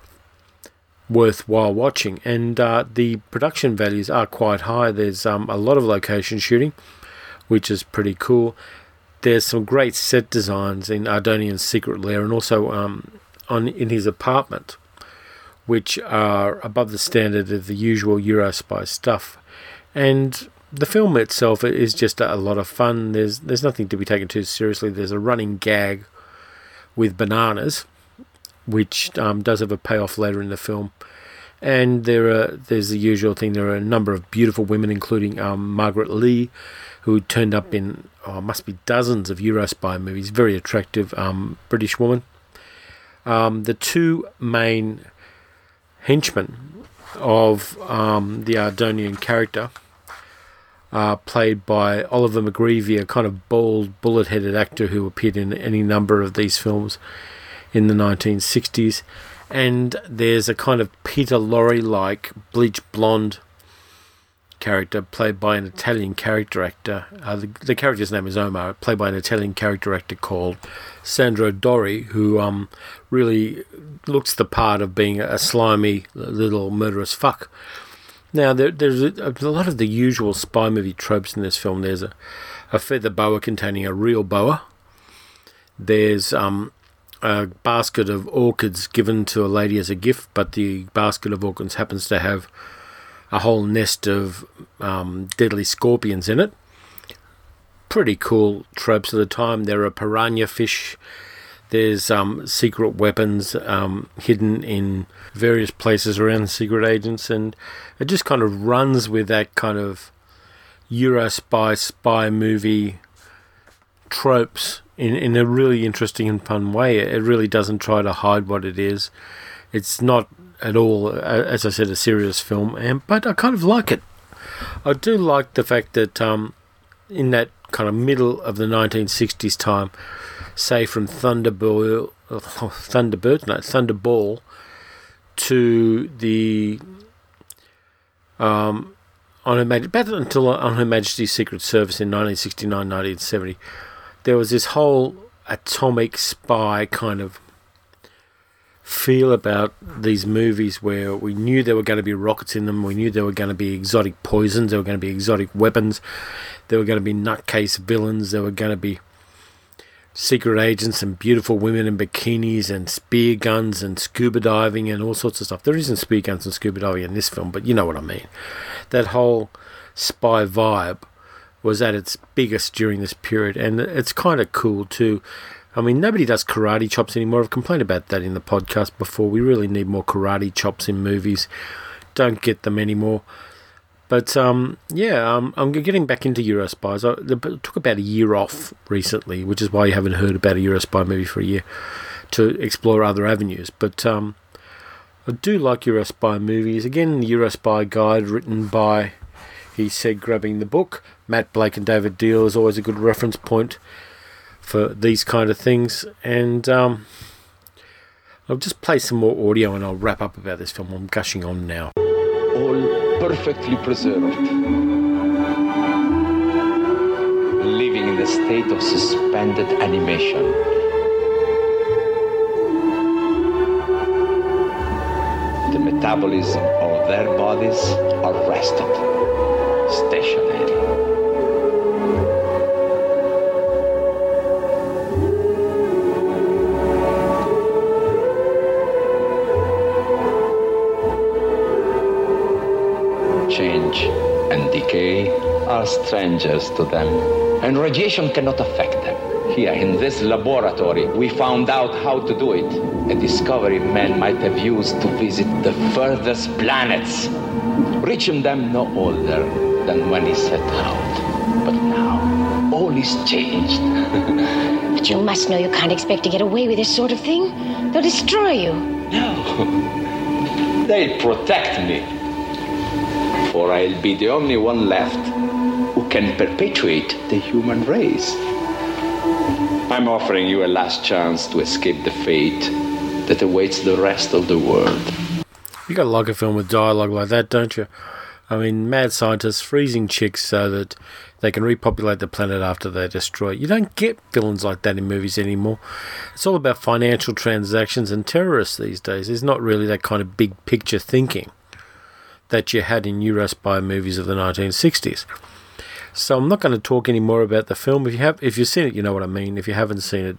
Speaker 1: worthwhile watching. And the production values are quite high. There's a lot of location shooting, which is pretty cool. There's some great set designs in Ardonian's secret lair and also in his apartment, which are above the standard of the usual Eurospy stuff. And the film itself is just a lot of fun. There's nothing to be taken too seriously. There's a running gag with bananas, which does have a payoff later in the film. And there's the usual thing. There are a number of beautiful women, including Margaret Lee, who turned up in, must be dozens of Eurospy movies. Very attractive British woman. The two main henchmen of the Ardonian character are played by Oliver McGreevy, a kind of bald, bullet-headed actor who appeared in any number of these films in the 1960s. And there's a kind of Peter Lorre-like bleach blonde character played by an Italian character actor. The character's name is Omar, played by an Italian character actor called Sandro Dori, who really looks the part of being a slimy little murderous fuck. Now, there's a lot of the usual spy movie tropes in this film. There's a feather boa containing a real boa. There's a basket of orchids given to a lady as a gift, but the basket of orchids happens to have a whole nest of deadly scorpions in it. Pretty cool tropes of the time. There are piranha fish. There's secret weapons hidden in various places around the secret agents, and it just kind of runs with that kind of Eurospy spy movie tropes in a really interesting and fun way. It really doesn't try to hide what it is. It's not at all, as I said, a serious film, but I kind of like it. I do like the fact that in that kind of middle of the 1960s time, say from Thunderball to the on Her Majesty's Secret Service in 1969-1970, there was this whole atomic spy kind of feel about these movies where we knew there were going to be rockets in them, we knew there were going to be exotic poisons, there were going to be exotic weapons, there were going to be nutcase villains, there were going to be secret agents and beautiful women in bikinis and spear guns and scuba diving and all sorts of stuff. There isn't spear guns and scuba diving in this film, but you know what I mean. That whole spy vibe was at its biggest during this period, and it's kind of cool too. I mean, nobody does karate chops anymore. I've complained about that in the podcast before. We really need more karate chops in movies. Don't get them anymore. But, I'm getting back into Eurospies. It took about a year off recently, which is why you haven't heard about a Eurospy movie for a year, to explore other avenues. But I do like Eurospy movies. Again, the Eurospy guide written by, he said, grabbing the book, Matt Blake and David Deal is always a good reference point for these kind of things. And I'll just play some more audio and I'll wrap up about this film. I'm gushing on now.
Speaker 9: All perfectly preserved, living in a state of suspended animation. The metabolism of their bodies arrested, stationary. Change and decay are strangers to them, and radiation cannot affect them. Here in this laboratory, we found out how to do it, a discovery man might have used to visit the furthest planets, reaching them no older than when he set out. But now, all is changed.
Speaker 10: But you must know you can't expect to get away with this sort of thing. They'll destroy you.
Speaker 9: No. They'll protect me. For I'll be the only one left who can perpetuate the human race. I'm offering you a last chance to escape the fate that awaits the rest of the world.
Speaker 1: You gotta like a film with dialogue like that, don't you? I mean, mad scientists freezing chicks so that they can repopulate the planet after they destroy it. You don't get villains like that in movies anymore. It's all about financial transactions and terrorists these days. There's not really that kind of big picture thinking that you had in Eurospy movies of the 1960s. So I'm not going to talk any more about the film. If you've seen it, you know what I mean. If you haven't seen it,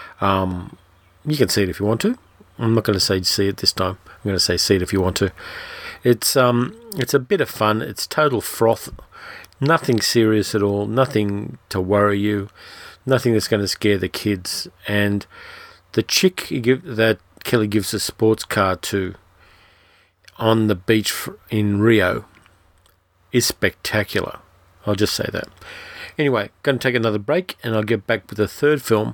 Speaker 1: you can see it if you want to. I'm not going to say see it this time. I'm going to say see it if you want to. It's a bit of fun. It's total froth. Nothing serious at all. Nothing to worry you. Nothing that's going to scare the kids. And the chick that Kelly gives a sports car to on the beach in Rio is spectacular. I'll just say that. Anyway, going to take another break and I'll get back with a third film.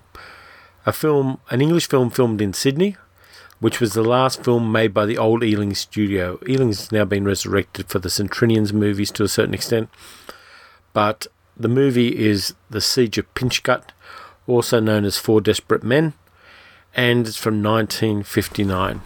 Speaker 1: An English film filmed in Sydney, which was the last film made by the old Ealing studio. Ealing's now been resurrected for the Centrinians movies to a certain extent. But the movie is The Siege of Pinchgut, also known as Four Desperate Men, and it's from 1959.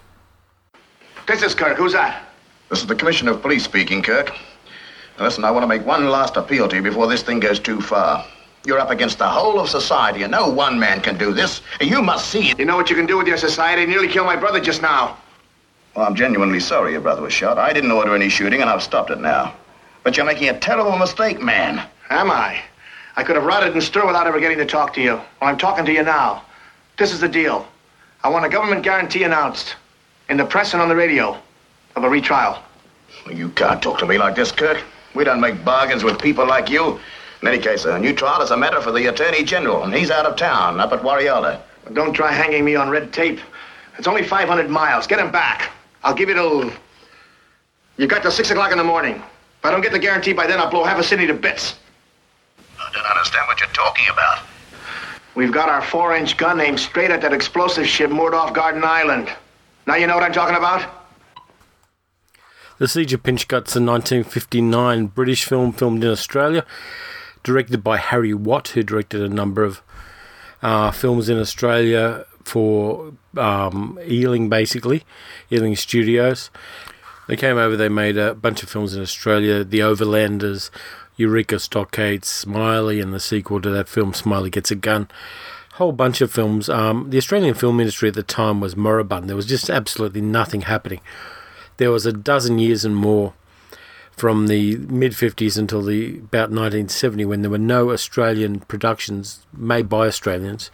Speaker 11: This is Kirk. Who's that?
Speaker 12: This is the Commissioner of Police speaking, Kirk. Now, listen, I want to make one last appeal to you before this thing goes too far. You're up against the whole of society, and no one man can do this. You must see it.
Speaker 11: You know what you can do with your society? You nearly killed my brother just now.
Speaker 12: Well, I'm genuinely sorry your brother was shot. I didn't order any shooting, and I've stopped it now. But you're making a terrible mistake, man.
Speaker 11: Am I? I could have rotted and stirred without ever getting to talk to you. Well, I'm talking to you now. This is the deal. I want a government guarantee announced in the press and on the radio of a retrial.
Speaker 12: Well, you can't talk to me like this, Kirk. We don't make bargains with people like you. In any case, a new trial is a matter for the Attorney General, and he's out of town, up at Warialda.
Speaker 11: Well, don't try hanging me on red tape. It's only 500 miles. Get him back. I'll give you till... You got till 6 o'clock in the morning. If I don't get the guarantee by then, I'll blow half a city to bits.
Speaker 12: I don't understand what you're talking about.
Speaker 11: We've got our 4-inch gun aimed straight at that explosive ship moored off Garden Island. Now you know what I'm talking about?
Speaker 1: The Siege of Pinchgut's a 1959 British film filmed in Australia, directed by Harry Watt, who directed a number of films in Australia for Ealing, basically, Ealing Studios. They came over, they made a bunch of films in Australia, The Overlanders, Eureka Stockade, Smiley, and the sequel to that film, Smiley Gets a Gun. Whole bunch of films. The Australian film industry at the time was moribund. There was just absolutely nothing happening. There was a dozen years and more from the mid-50s until about 1970 when there were no Australian productions made by Australians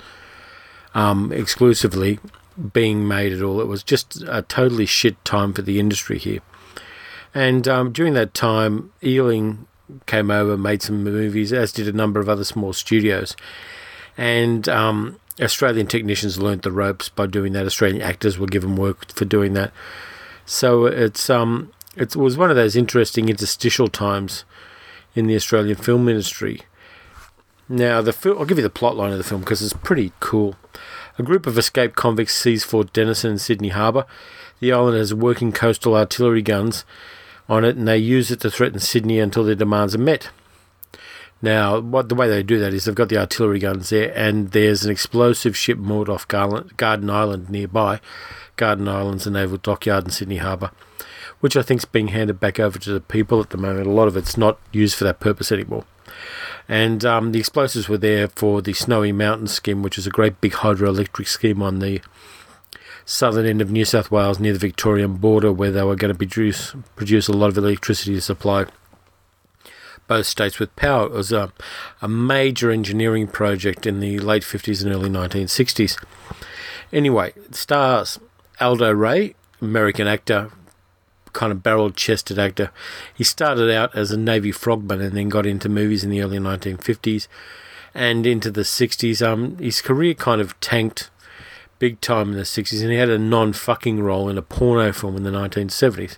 Speaker 1: exclusively being made at all. It was just a totally shit time for the industry here. And during that time, Ealing came over, made some movies, as did a number of other small studios. And Australian technicians learnt the ropes by doing that. Australian actors were given work for doing that. So it was one of those interesting interstitial times in the Australian film industry. Now, I'll give you the plot line of the film because it's pretty cool. A group of escaped convicts seize Fort Denison in Sydney Harbour. The island has working coastal artillery guns on it, and they use it to threaten Sydney until their demands are met. Now, the way they do that is they've got the artillery guns there, and there's an explosive ship moored off Garden Island nearby. Garden Island's a naval dockyard in Sydney Harbour, which I think is being handed back over to the people at the moment. A lot of it's not used for that purpose anymore. And the explosives were there for the Snowy Mountain scheme, which is a great big hydroelectric scheme on the southern end of New South Wales near the Victorian border, where they were going to produce a lot of electricity to supply both states with power. It was a major engineering project in the late 50s and early 1960s. Anyway, it stars Aldo Ray, American actor, kind of barrel-chested actor. He started out as a Navy frogman and then got into movies in the early 1950s and into the 60s. His career kind of tanked big time in the 60s, and he had a non-fucking role in a porno film in the 1970s.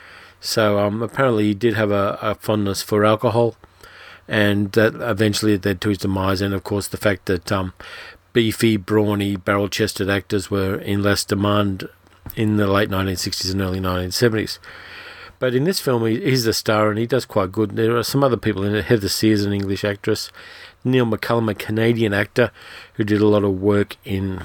Speaker 1: So apparently he did have a fondness for alcohol, and that eventually led to his demise. And of course the fact that beefy, brawny, barrel-chested actors were in less demand in the late 1960s and early 1970s. But in this film, he's the star, and he does quite good. There are some other people in it. Heather Sears, an English actress. Neil McCullum, a Canadian actor who did a lot of work in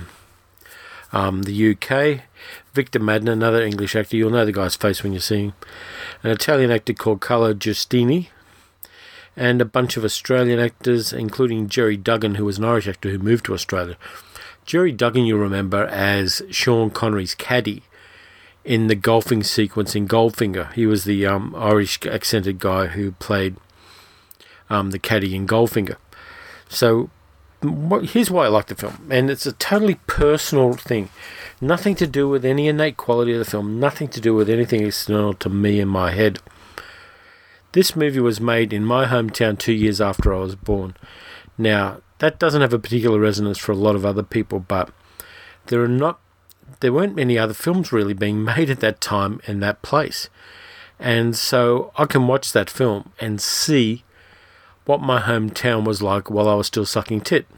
Speaker 1: the UK. Victor Madden, another English actor. You'll know the guy's face when you see him. An Italian actor called Carlo Giustini. And a bunch of Australian actors, including Jerry Duggan, who was an Irish actor who moved to Australia. Jerry Duggan, you remember as Sean Connery's caddy in the golfing sequence in Goldfinger. He was the Irish accented guy who played the caddy in Goldfinger. So here's why I like the film. And it's a totally personal thing. Nothing to do with any innate quality of the film. Nothing to do with anything external to me in my head. This movie was made in my hometown 2 years after I was born. Now, that doesn't have a particular resonance for a lot of other people, but there weren't many other films really being made at that time in that place. And so I can watch that film and see what my hometown was like while I was still sucking tit.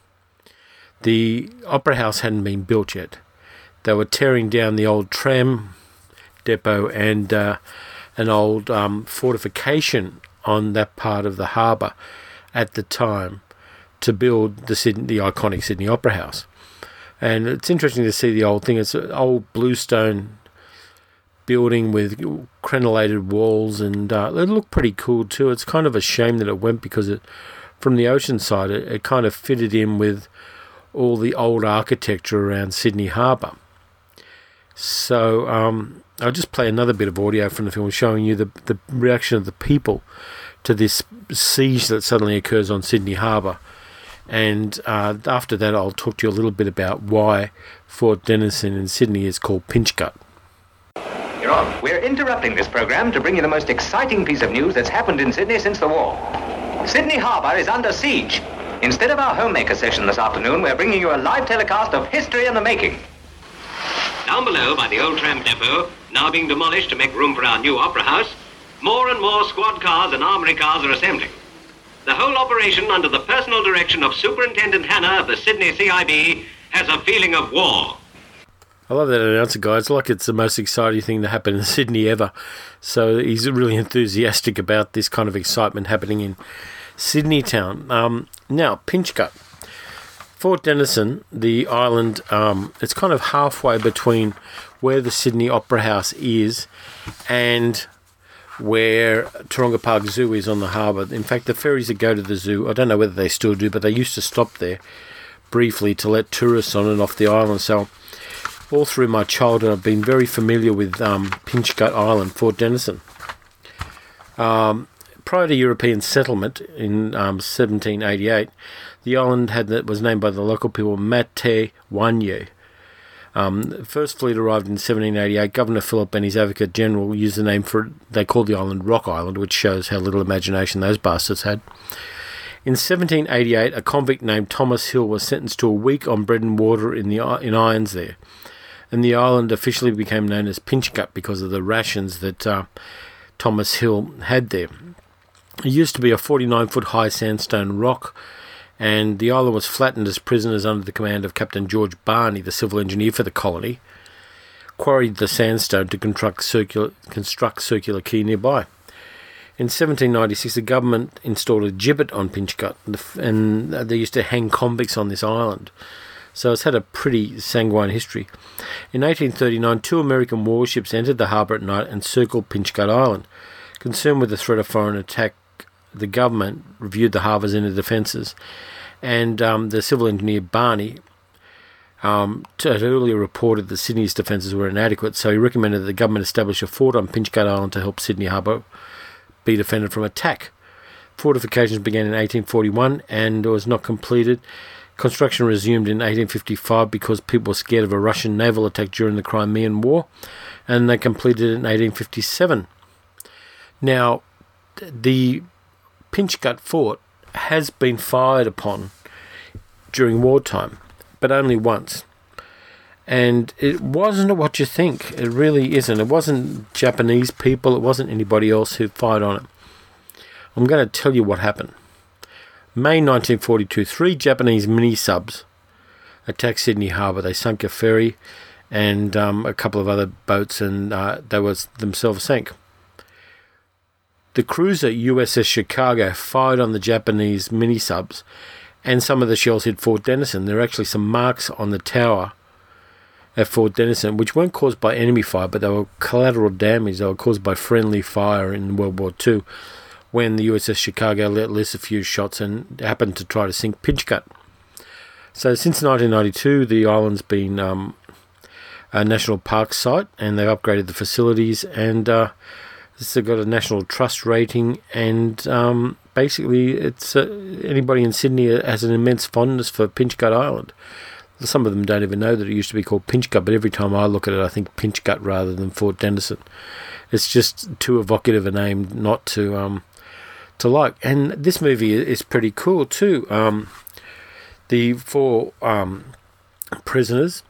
Speaker 1: The Opera House hadn't been built yet. They were tearing down the old tram depot and an old fortification on that part of the harbour at the time to build the iconic Sydney Opera House. And it's interesting to see the old thing. It's an old bluestone building with crenellated walls, and it looked pretty cool too. It's kind of a shame that it went, because from the ocean side it kind of fitted in with all the old architecture around Sydney Harbour. So I'll just play another bit of audio from the film showing you the reaction of the people to this siege that suddenly occurs on Sydney Harbour. And after that, I'll talk to you a little bit about why Fort Denison in Sydney is called Pinchgut.
Speaker 13: You're on. We're interrupting this program to bring you the most exciting piece of news that's happened in Sydney since the war. Sydney Harbour is under siege. Instead of our homemaker session this afternoon, we're bringing you a live telecast of history in the making.
Speaker 14: Down below by the old tram depot, now being demolished to make room for our new opera house, more and more squad cars and armory cars are assembling. The whole operation, under the personal direction of Superintendent Hanna of the Sydney CIB, has a feeling of war.
Speaker 1: I love that announcer guy. It's like it's the most exciting thing to happen in Sydney ever. So he's really enthusiastic about this kind of excitement happening in Sydney town. Now, Pinchgut. Fort Denison, the island, it's kind of halfway between where the Sydney Opera House is and where Taronga Park Zoo is on the harbour. In fact, the ferries that go to the zoo, I don't know whether they still do, but they used to stop there briefly to let tourists on and off the island. So all through my childhood, I've been very familiar with Pinchgut Island, Fort Denison. Prior to European settlement in 1788, the island was named by the local people Mate Wanye. The first fleet arrived in 1788. Governor Phillip and his advocate general used the name they called the island Rock Island, which shows how little imagination those bastards had. In 1788, a convict named Thomas Hill was sentenced to a week on bread and water in irons there. And the island officially became known as Pinchgut because of the rations that Thomas Hill had there. It used to be a 49-foot high sandstone rock, and the island was flattened as prisoners under the command of Captain George Barney, the civil engineer for the colony, quarried the sandstone to construct Circular Quay nearby. In 1796, the government installed a gibbet on Pinchgut, and they used to hang convicts on this island. So it's had a pretty sanguine history. In 1839, 2 American warships entered the harbour at night and circled Pinchgut Island. Concerned with the threat of foreign attack, the government reviewed the harbour's inner defences, and the civil engineer Barney had earlier reported that Sydney's defences were inadequate, so he recommended that the government establish a fort on Pinchgut Island to help Sydney Harbour be defended from attack. Fortifications began in 1841 and was not completed. Construction resumed in 1855 because people were scared of a Russian naval attack during the Crimean War, and they completed it in 1857. Now, the Pinchgut Fort has been fired upon during wartime, but only once. And it wasn't what you think. It really isn't. It wasn't Japanese people. It wasn't anybody else who fired on it. I'm going to tell you what happened. May 1942, 3 Japanese mini-subs attacked Sydney Harbour. They sunk a ferry and a couple of other boats, and they were themselves sank. The cruiser USS Chicago fired on the Japanese mini-subs, and some of the shells hit Fort Denison. There are actually some marks on the tower at Fort Denison, which weren't caused by enemy fire, but they were collateral damage. They were caused by friendly fire in World War II, when the USS Chicago let loose a few shots and happened to try to sink Pinchgut. So since 1992, the island's been a national park site, and they've upgraded the facilities, and it's got a National Trust rating, and basically it's anybody in Sydney has an immense fondness for Pinchgut Island. Some of them don't even know that it used to be called Pinchgut, but every time I look at it, I think Pinchgut rather than Fort Denison. It's just too evocative a name not to like. And this movie is pretty cool too. The 4 prisoners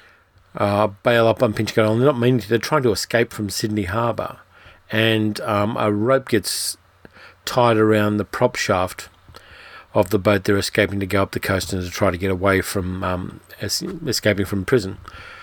Speaker 1: bail up on Pinchgut Island. They're not meaning to. They're trying to escape from Sydney Harbour, and a rope gets tied around the prop shaft of the boat they're escaping to go up the coast and to try to get away from escaping from prison.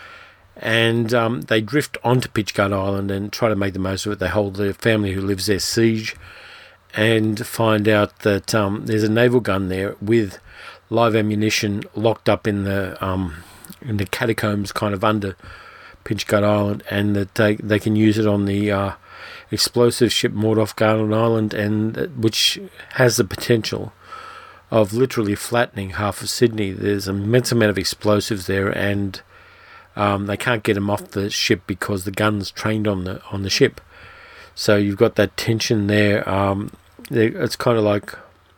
Speaker 1: And they drift onto Pinchgut Island and try to make the most of it. They hold the family who lives there siege, and find out that there's a naval gun there with live ammunition locked up in the catacombs kind of under Pinchgut Island, and that they can use it on the explosive ship moored off Garland Island, and which has the potential of literally flattening half of Sydney. There's an immense amount of explosives there, and they can't get them off the ship because the gun's trained on the ship. So you've got that tension there. It's kind of like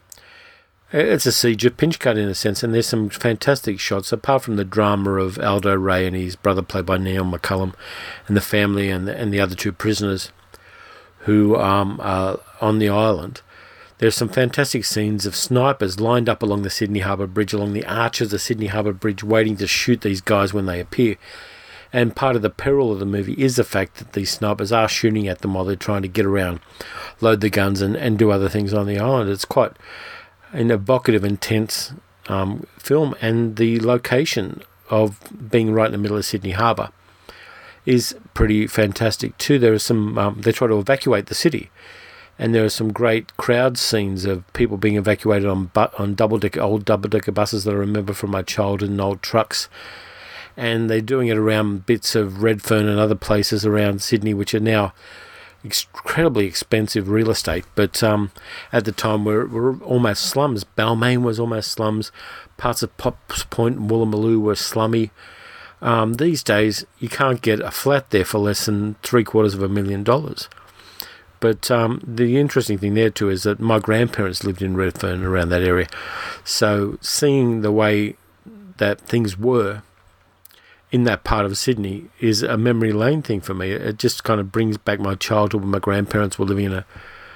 Speaker 1: it's a siege of Pinchgut in a sense, and there's some fantastic shots apart from the drama of Aldo Ray and his brother, played by Neil McCullum, and the family and the other 2 prisoners who are on the island. There's some fantastic scenes of snipers lined up along the Sydney Harbour Bridge, along the arches of the Sydney Harbour Bridge, waiting to shoot these guys when they appear. And part of the peril of the movie is the fact that these snipers are shooting at them while they're trying to get around, load the guns, and do other things on the island. It's quite an evocative, intense film, and the location of being right in the middle of Sydney Harbour is pretty fantastic too. There are some, they try to evacuate the city, and there are some great crowd scenes of people being evacuated on old double-decker buses that I remember from my childhood, and old trucks. And they're doing it around bits of Redfern and other places around Sydney, which are now incredibly expensive real estate. But at the time, we're almost slums. Balmain was almost slums. Parts of Potts Point and Woolloomooloo were slummy. These days, you can't get a flat there for less than $750,000. But the interesting thing there too is that my grandparents lived in Redfern, around that area. So seeing the way that things were in that part of Sydney is a memory lane thing for me. It just kind of brings back my childhood when my grandparents were living in a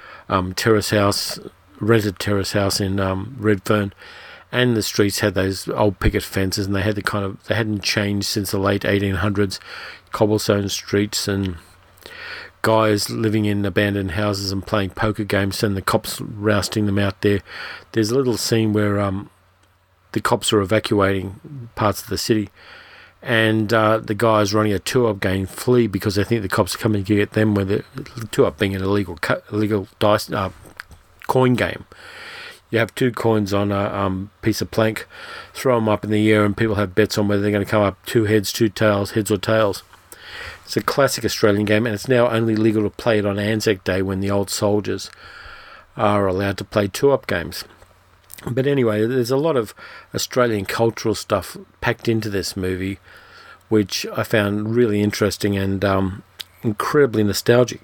Speaker 1: rented terrace house in Redfern, and the streets had those old picket fences, and they hadn't changed since the late 1800s, cobblestone streets and guys living in abandoned houses and playing poker games, and the cops rousting them out there. There's a little scene where the cops are evacuating parts of the city, and the guys running a two-up game flee because they think the cops are coming to get them, where the two-up being an illegal dice coin game. You have 2 coins on a piece of plank, throw them up in the air, and people have bets on whether they're going to come up 2 heads, 2 tails, heads or tails. It's a classic Australian game, and it's now only legal to play it on Anzac Day when the old soldiers are allowed to play two-up games. But anyway, there's a lot of Australian cultural stuff packed into this movie, which I found really interesting and incredibly nostalgic.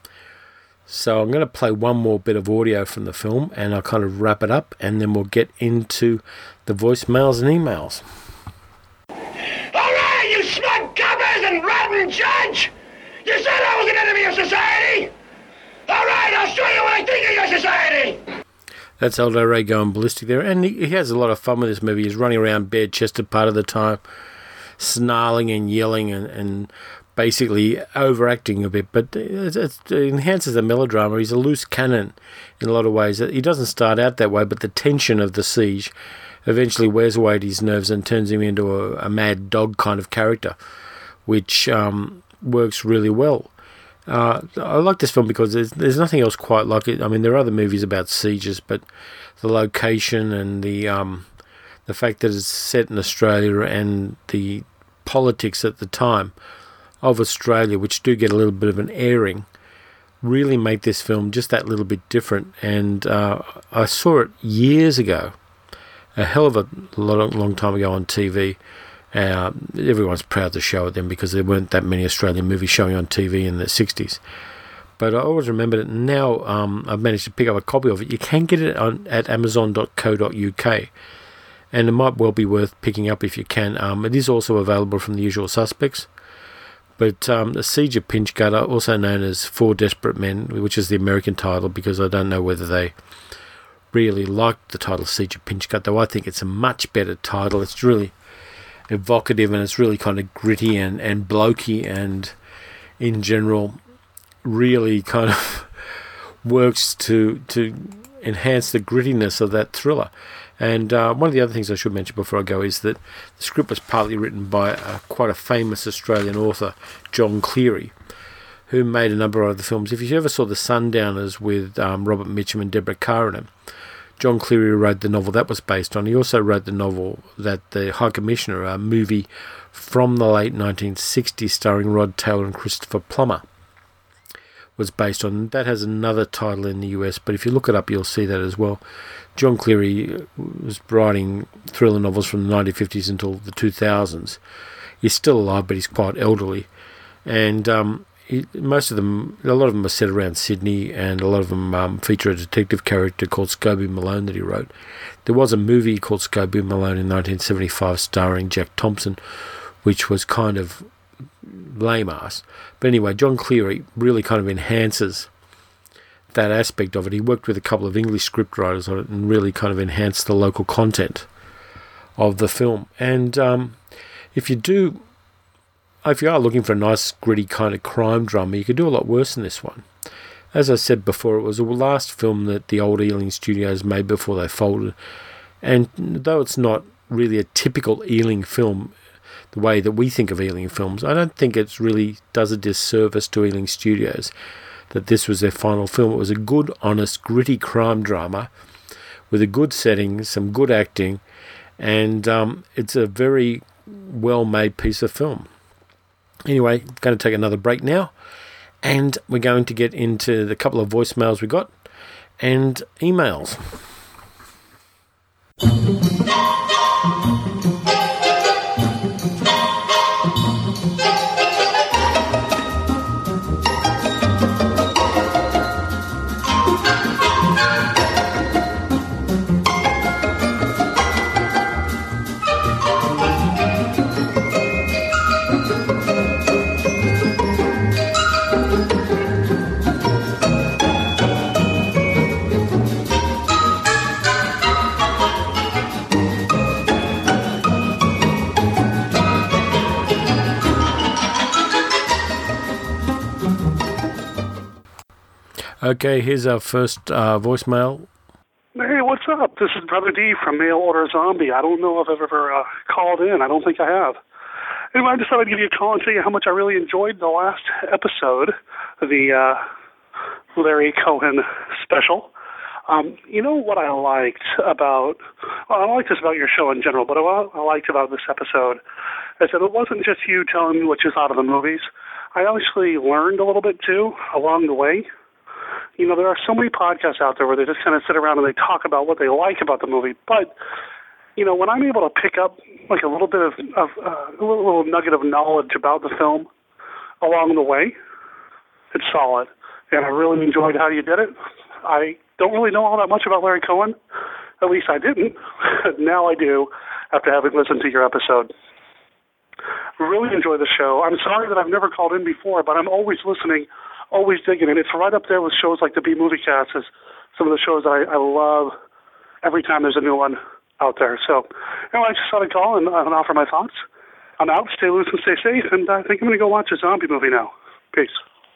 Speaker 1: So I'm going to play one more bit of audio from the film, and I'll kind of wrap it up, and then we'll get into the voicemails and emails.
Speaker 11: All right, you smug coppers and rotten judge! You said I was an enemy of society! All right, I'll show you what I think of your society!
Speaker 1: That's Aldo Ray going ballistic there, and he has a lot of fun with this movie. He's running around bare-chested part of the time, snarling and yelling and basically overacting a bit, but it enhances the melodrama. He's a loose cannon in a lot of ways. He doesn't start out that way, but the tension of the siege eventually wears away at his nerves and turns him into a mad dog kind of character, which works really well. I like this film because there's nothing else quite like it. I mean, there are other movies about sieges, but the location and the fact that it's set in Australia and the politics at the time of Australia, which do get a little bit of an airing, really make this film just that little bit different. And I saw it years ago, a hell of a long time ago on TV. Everyone's proud to show it then because there weren't that many Australian movies showing on TV in the 60s. But I always remembered it. Now I've managed to pick up a copy of it. You can get it at amazon.co.uk, and it might well be worth picking up if you can. It is also available from The Usual Suspects. But The Siege of Pinchgut, also known as Four Desperate Men, which is the American title, because I don't know whether they really liked the title Siege of Pinchgut, though I think it's a much better title. It's really evocative, and it's really kind of gritty and blokey, and in general really kind of works to enhance the grittiness of that thriller. And one of the other things I should mention before I go is that the script was partly written by quite a famous Australian author, John Cleary, who made a number of other films. If you ever saw The Sundowners with Robert Mitchum and Deborah Kerr in it, John Cleary wrote the novel that was based on. He also wrote the novel that The High Commissioner, a movie from the late 1960s starring Rod Taylor and Christopher Plummer, was based on. That has another title in the US, but if you look it up, you'll see that as well. John Cleary was writing thriller novels from the 1950s until the 2000s. He's still alive, but he's quite elderly. And most of them, a lot of them are set around Sydney, and a lot of them feature a detective character called Scobie Malone that he wrote. There was a movie called Scobie Malone in 1975 starring Jack Thompson, which was kind of lame-ass. But anyway, John Cleary really kind of enhances that aspect of it. He worked with a couple of English scriptwriters on it and really kind of enhanced the local content of the film. And if you are looking for a nice, gritty kind of crime drama, you could do a lot worse than this one. As I said before, it was the last film that the old Ealing Studios made before they folded. And though it's not really a typical Ealing film, the way that we think of Ealing Films. I don't think it really does a disservice to Ealing Studios that this was their final film. It was a good, honest, gritty crime drama with a good setting, some good acting, and it's a very well-made piece of film. Anyway, going to take another break now, and we're going to get into the couple of voicemails we got and emails. Okay, here's our first voicemail.
Speaker 15: Hey, what's up? This is Brother D from Mail Order Zombie. I don't know if I've ever called in. I don't think I have. Anyway, I just thought I'd give you a call and tell you how much I really enjoyed the last episode, the Larry Cohen special. You know what I liked about, well, I like this about your show in general, but what I liked about this episode is that it wasn't just you telling me what you thought of the movies. I actually learned a little bit, too, along the way. You know, there are so many podcasts out there where they just kind of sit around and they talk about what they like about the movie. But, you know, when I'm able to pick up like a little bit of a little nugget of knowledge about the film along the way, it's solid. And I really enjoyed how you did it. I don't really know all that much about Larry Cohen. At least I didn't. Now I do after having listened to your episode. Really enjoy the show. I'm sorry that I've never called in before, but I'm always listening, always digging it. It's right up there with shows like the B Movie Cast, as some of the shows that I love every time there's a new one out there. So anyway, I just thought I'd call and offer my thoughts. I'm out. Stay loose and stay safe. And I think I'm going to go watch a zombie movie now. Peace.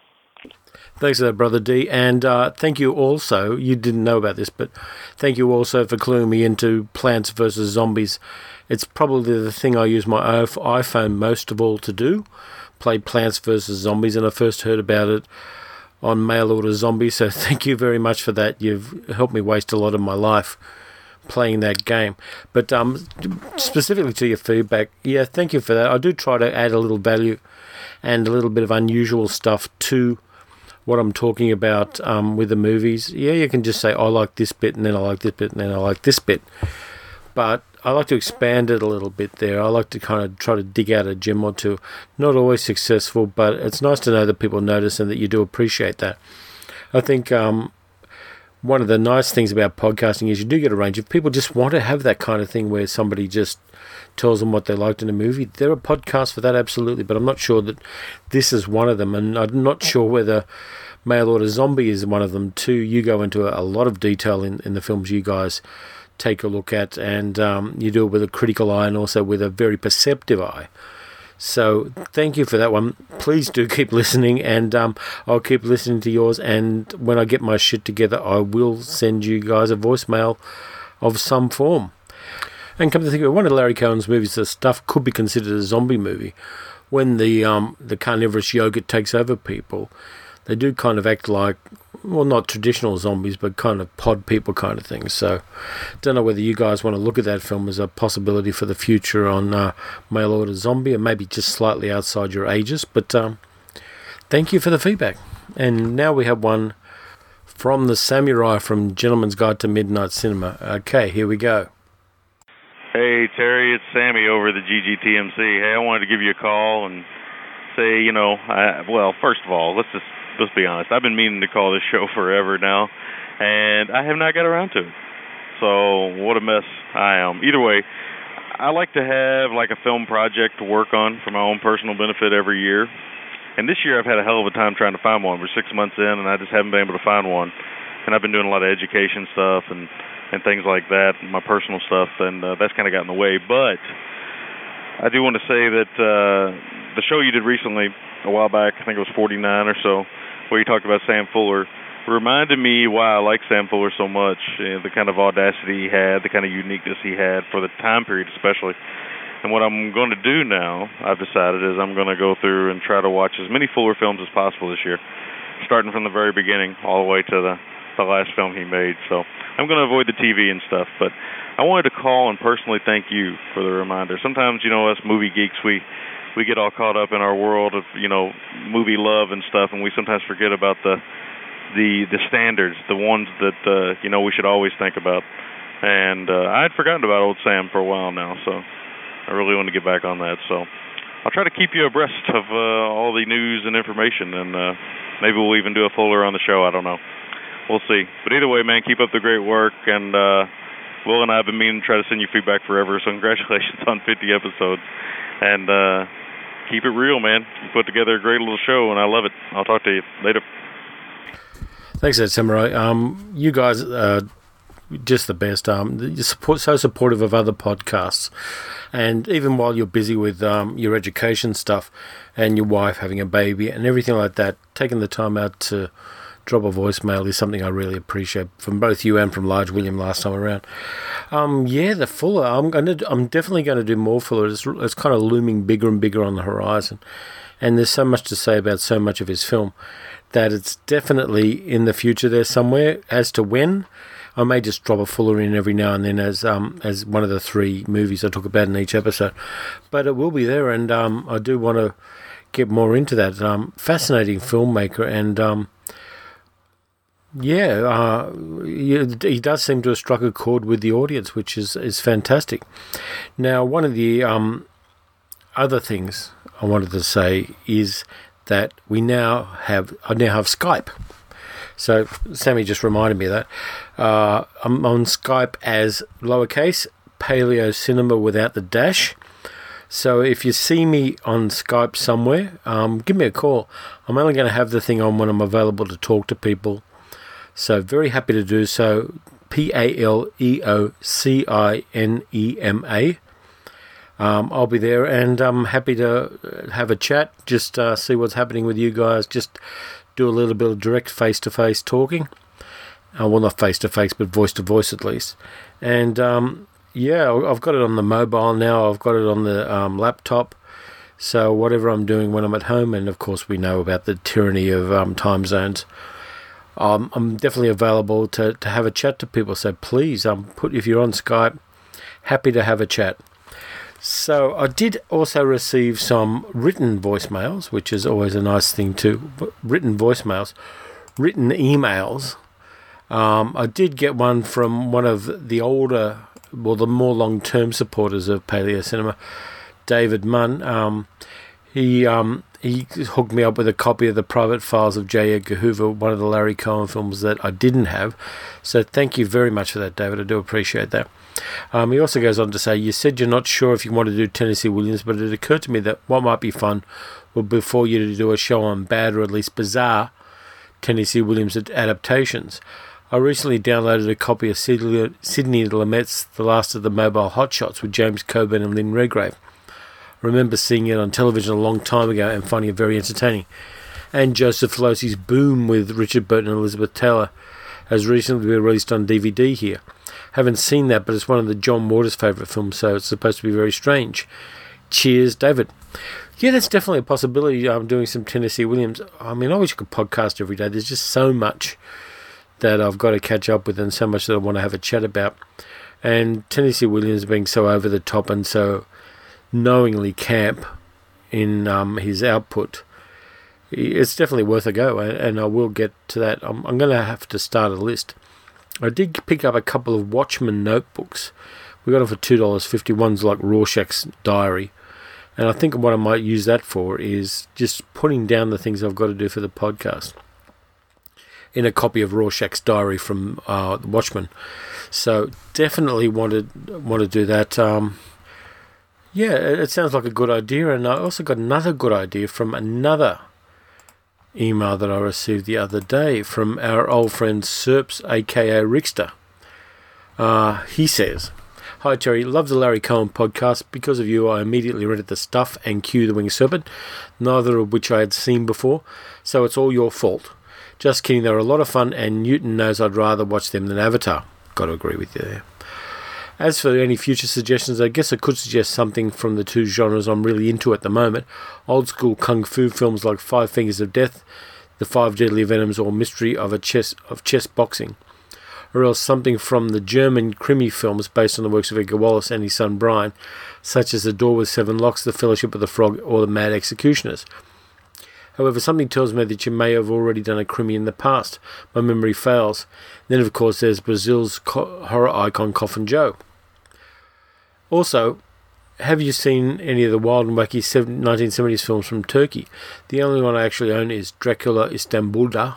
Speaker 1: Thanks for that, Brother D. And thank you also, you didn't know about this, but thank you also for cluing me into Plants vs. Zombies. It's probably the thing I use my iPhone most of all to do, play Plants vs. Zombies, and I first heard about it on Mail Order Zombie, so thank you very much for that. You've helped me waste a lot of my life playing that game. But specifically to your feedback, yeah, thank you for that. I do try to add a little value and a little bit of unusual stuff to what I'm talking about with the movies. Yeah, you can just say, I like this bit, and then I like this bit, and then I like this bit. But I like to expand it a little bit there. I like to kind of try to dig out a gem or two. Not always successful, but it's nice to know that people notice and that you do appreciate that. I think one of the nice things about podcasting is you do get a range. If people just want to have that kind of thing where somebody just tells them what they liked in a movie, there are podcasts for that, absolutely, but I'm not sure that this is one of them, and I'm not sure whether Mail Order Zombie is one of them too. You go into a lot of detail in the films you guys take a look at, and you do it with a critical eye and also with a very perceptive eye. So thank you for that one. Please do keep listening, and I'll keep listening to yours, and when I get my shit together, I will send you guys a voicemail of some form. And come to think of it, one of Larry Cohen's movies, the stuff could be considered a zombie movie. When the carnivorous yogurt takes over people, they do kind of act like, well, not traditional zombies, but kind of pod people kind of things. So don't know whether you guys want to look at that film as a possibility for the future on Mail Order Zombie, or maybe just slightly outside your ages. But thank you for the feedback. And now we have one from the Samurai from Gentleman's Guide to Midnight Cinema. Okay, here we go.
Speaker 16: Hey, Terry, it's Sammy over at the GGTMC. Hey, I wanted to give you a call and say, well, first of all, let's be honest. I've been meaning to call this show forever now, and I have not got around to it. So what a mess I am. Either way, I like to have like a film project to work on for my own personal benefit every year. And this year I've had a hell of a time trying to find one. We're 6 months in, and I just haven't been able to find one. And I've been doing a lot of education stuff and things like that, my personal stuff, and that's kind of got in the way. But I do want to say that the show you did recently, a while back, I think it was 49 or so, where you talked about Sam Fuller, reminded me why I like Sam Fuller so much, the kind of audacity he had, the kind of uniqueness he had for the time period especially. And what I'm going to do now, I've decided, is I'm going to go through and try to watch as many Fuller films as possible this year, starting from the very beginning all the way to the last film he made. So I'm going to avoid the TV and stuff, but I wanted to call and personally thank you for the reminder. Sometimes, us movie geeks, we get all caught up in our world of, movie love and stuff, and we sometimes forget about the standards, the ones that, we should always think about. And I had forgotten about Old Sam for a while now, so I really want to get back on that. So I'll try to keep you abreast of all the news and information, and maybe we'll even do a Fuller on the show. I don't know. We'll see. But either way, man, keep up the great work. And Will and I have been meaning to try to send you feedback forever, so congratulations on 50 episodes. And keep it real, man. You put together a great little show, and I love it. I'll talk to you later.
Speaker 1: Thanks, Ed Samurai. You guys are just the best. You're so supportive of other podcasts. And even while you're busy with your education stuff and your wife having a baby and everything like that, taking the time out to drop a voicemail is something I really appreciate from both you and from Large William last time around. The Fuller. I'm definitely going to do more Fuller. It's kind of looming bigger and bigger on the horizon. And there's so much to say about so much of his film that it's definitely in the future there somewhere. As to when, I may just drop a Fuller in every now and then as one of the 3 movies I talk about in each episode. But it will be there, and I do want to get more into that. Fascinating filmmaker, and he does seem to have struck a chord with the audience, which is fantastic. Now, one of the other things I wanted to say is that I now have Skype. So Sammy just reminded me of that. I'm on Skype as lowercase Paleo Cinema without the dash. So if you see me on Skype somewhere, give me a call. I'm only going to have the thing on when I'm available to talk to people. So very happy to do so. PALEOCINEMA. I'll be there, and I'm happy to have a chat, just see what's happening with you guys, just do a little bit of direct face-to-face talking. Well, not face-to-face, but voice-to-voice at least. And, I've got it on the mobile now. I've got it on the laptop. So whatever I'm doing when I'm at home, and of course we know about the tyranny of time zones, I'm definitely available to have a chat to people. So please, if you're on Skype, happy to have a chat. So I did also receive some written voicemails, which is always a nice thing too. Written voicemails, written emails. I did get one from one of the older, the more long-term supporters of Paleo Cinema, David Munn. He hooked me up with a copy of The Private Files of J. Edgar Hoover, one of the Larry Cohen films that I didn't have. So thank you very much for that, David. I do appreciate that. He also goes on to say, you said you're not sure if you want to do Tennessee Williams, but it occurred to me that what might be fun would be for you to do a show on bad or at least bizarre Tennessee Williams adaptations. I recently downloaded a copy of Sidney Lumet's The Last of the Mobile Hotshots with James Coburn and Lynn Redgrave. I remember seeing it on television a long time ago and finding it very entertaining. And Joseph Filosi's Boom with Richard Burton and Elizabeth Taylor has recently been released on DVD here. Haven't seen that, but it's one of the John Waters' favourite films, so it's supposed to be very strange. Cheers, David. Yeah, that's definitely a possibility. I'm doing some Tennessee Williams. I mean, I wish I could podcast every day. There's just so much that I've got to catch up with and so much that I want to have a chat about. And Tennessee Williams being so over the top and so knowingly camp in his output, it's definitely worth a go, and I will get to that. I'm going to have to start a list. I did pick up a couple of Watchmen notebooks. We got them for $2.50. One's like Rorschach's diary. And I think what I might use that for is just putting down the things I've got to do for the podcast in a copy of Rorschach's diary from Watchmen. So definitely want to do that. It sounds like a good idea. And I also got another good idea from another email that I received the other day from our old friend Serps, aka Rickster. He says, "Hi Terry, love the Larry Cohen podcast. Because of you, I immediately rented The Stuff and Q the Winged Serpent, neither of which I had seen before, so it's all your fault. Just kidding, they were a lot of fun, and Newton knows I'd rather watch them than Avatar." Got to agree with you there. As for any future suggestions, I guess I could suggest something from the two genres I'm really into at the moment. Old school kung fu films like Five Fingers of Death, The Five Deadly Venoms, or Mystery of Chess Boxing. Or else something from the German krimi films based on the works of Edgar Wallace and his son Brian, such as The Door with Seven Locks, The Fellowship of the Frog, or The Mad Executioners. However, something tells me that you may have already done a krimi in the past. My memory fails. Then, of course, there's Brazil's horror icon Coffin Joe. Also, have you seen any of the wild and wacky 1970s films from Turkey? The only one I actually own is Dracula Istanbul'da,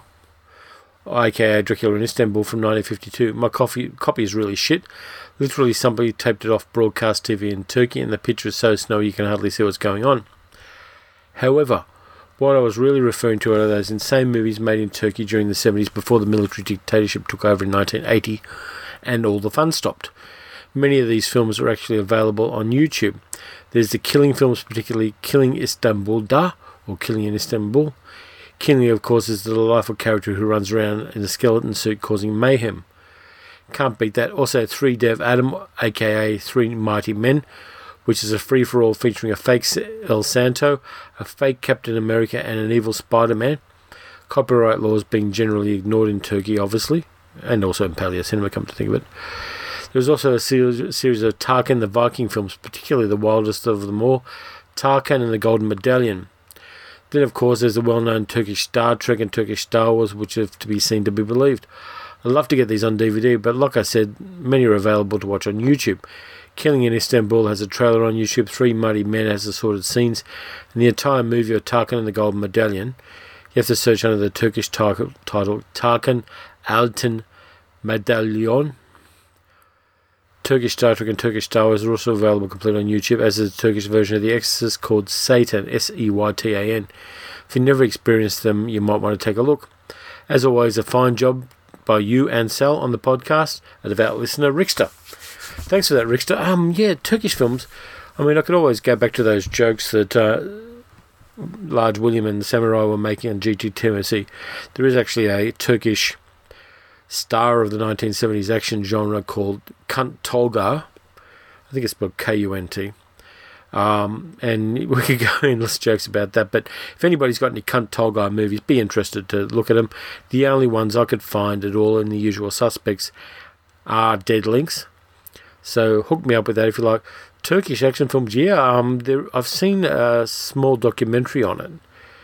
Speaker 1: aka Dracula in Istanbul from 1952. My copy is really shit. Literally somebody taped it off broadcast TV in Turkey, and the picture is so snowy you can hardly see what's going on. However, what I was really referring to are those insane movies made in Turkey during the 70s before the military dictatorship took over in 1980 and all the fun stopped. Many of these films are actually available on YouTube. There's the killing films, particularly Killing Istanbul'da, or Killing in Istanbul. Killing, of course, is the delightful character who runs around in a skeleton suit causing mayhem. Can't beat that. Also, Three Dev Adam, aka Three Mighty Men, which is a free-for-all featuring a fake El Santo, a fake Captain America, and an evil Spider-Man. Copyright laws being generally ignored in Turkey, obviously, and also in Paleo Cinema, come to think of it. There's also a series of Tarkan the Viking films, particularly the wildest of them all, Tarkan and the Golden Medallion. Then, of course, there's the well-known Turkish Star Trek and Turkish Star Wars, which have to be seen to be believed. I'd love to get these on DVD, but like I said, many are available to watch on YouTube. Killing in Istanbul has a trailer on YouTube, Three Mighty Men has assorted scenes, and the entire movie of Tarkan and the Golden Medallion. You have to search under the Turkish title Tarkan Altın Madalyon. Turkish Star Trek and Turkish Star Wars are also available complete on YouTube, as is the Turkish version of The Exorcist called Satan, Seytan. If you've never experienced them, you might want to take a look. As always, a fine job by you and Sal on the podcast, a devout listener, Rickster. Thanks for that, Rickster. Turkish films. I mean, I could always go back to those jokes that Large William and the Samurai were making on GGTMC. There is actually a Turkish star of the 1970s action genre called Kunt Tolga. I think it's spelled Kunt. And we could go endless jokes about that, but if anybody's got any Kunt Tolga movies, be interested to look at them. The only ones I could find at all in the usual suspects are Dead Links. So hook me up with that if you like. Turkish action films, I've seen a small documentary on it,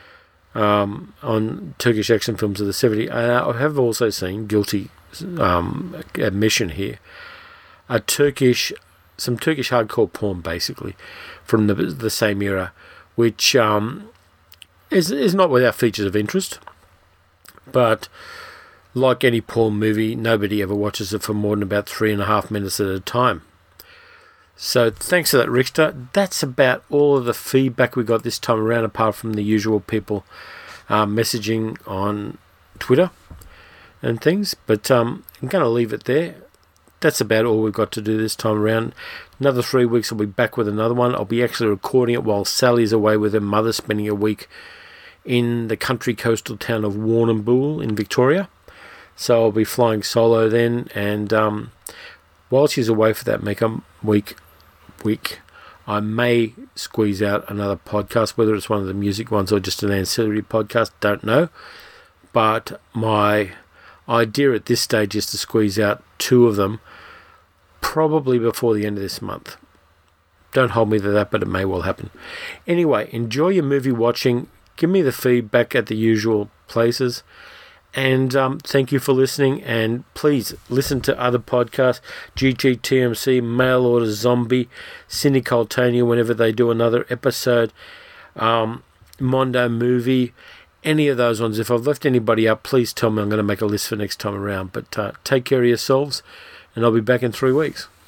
Speaker 1: on Turkish action films of the 70s. I have also seen, guilty admission here, some Turkish hardcore porn, basically, from the same era, which is not without features of interest, but like any porn movie, nobody ever watches it for more than about 3.5 minutes at a time. So thanks for that, Rickster. That's about all of the feedback we got this time around, apart from the usual people messaging on Twitter and things. But I'm going to leave it there. That's about all we've got to do this time around. Another 3 weeks, I'll be back with another one. I'll be actually recording it while Sally's away with her mother, spending a week in the country coastal town of Warrnambool in Victoria. So I'll be flying solo then, and while she's away for that week, I may squeeze out another podcast, whether it's one of the music ones or just an ancillary podcast, don't know. But my idea at this stage is to squeeze out 2 of them, probably before the end of this month. Don't hold me to that, but it may well happen. Anyway, enjoy your movie watching. Give me the feedback at the usual places. And thank you for listening, and please listen to other podcasts, GGTMC, Mail Order Zombie, Cine Coltania whenever they do another episode, Mondo Movie, any of those ones. If I've left anybody out, please tell me. I'm going to make a list for next time around. But take care of yourselves, and I'll be back in 3 weeks.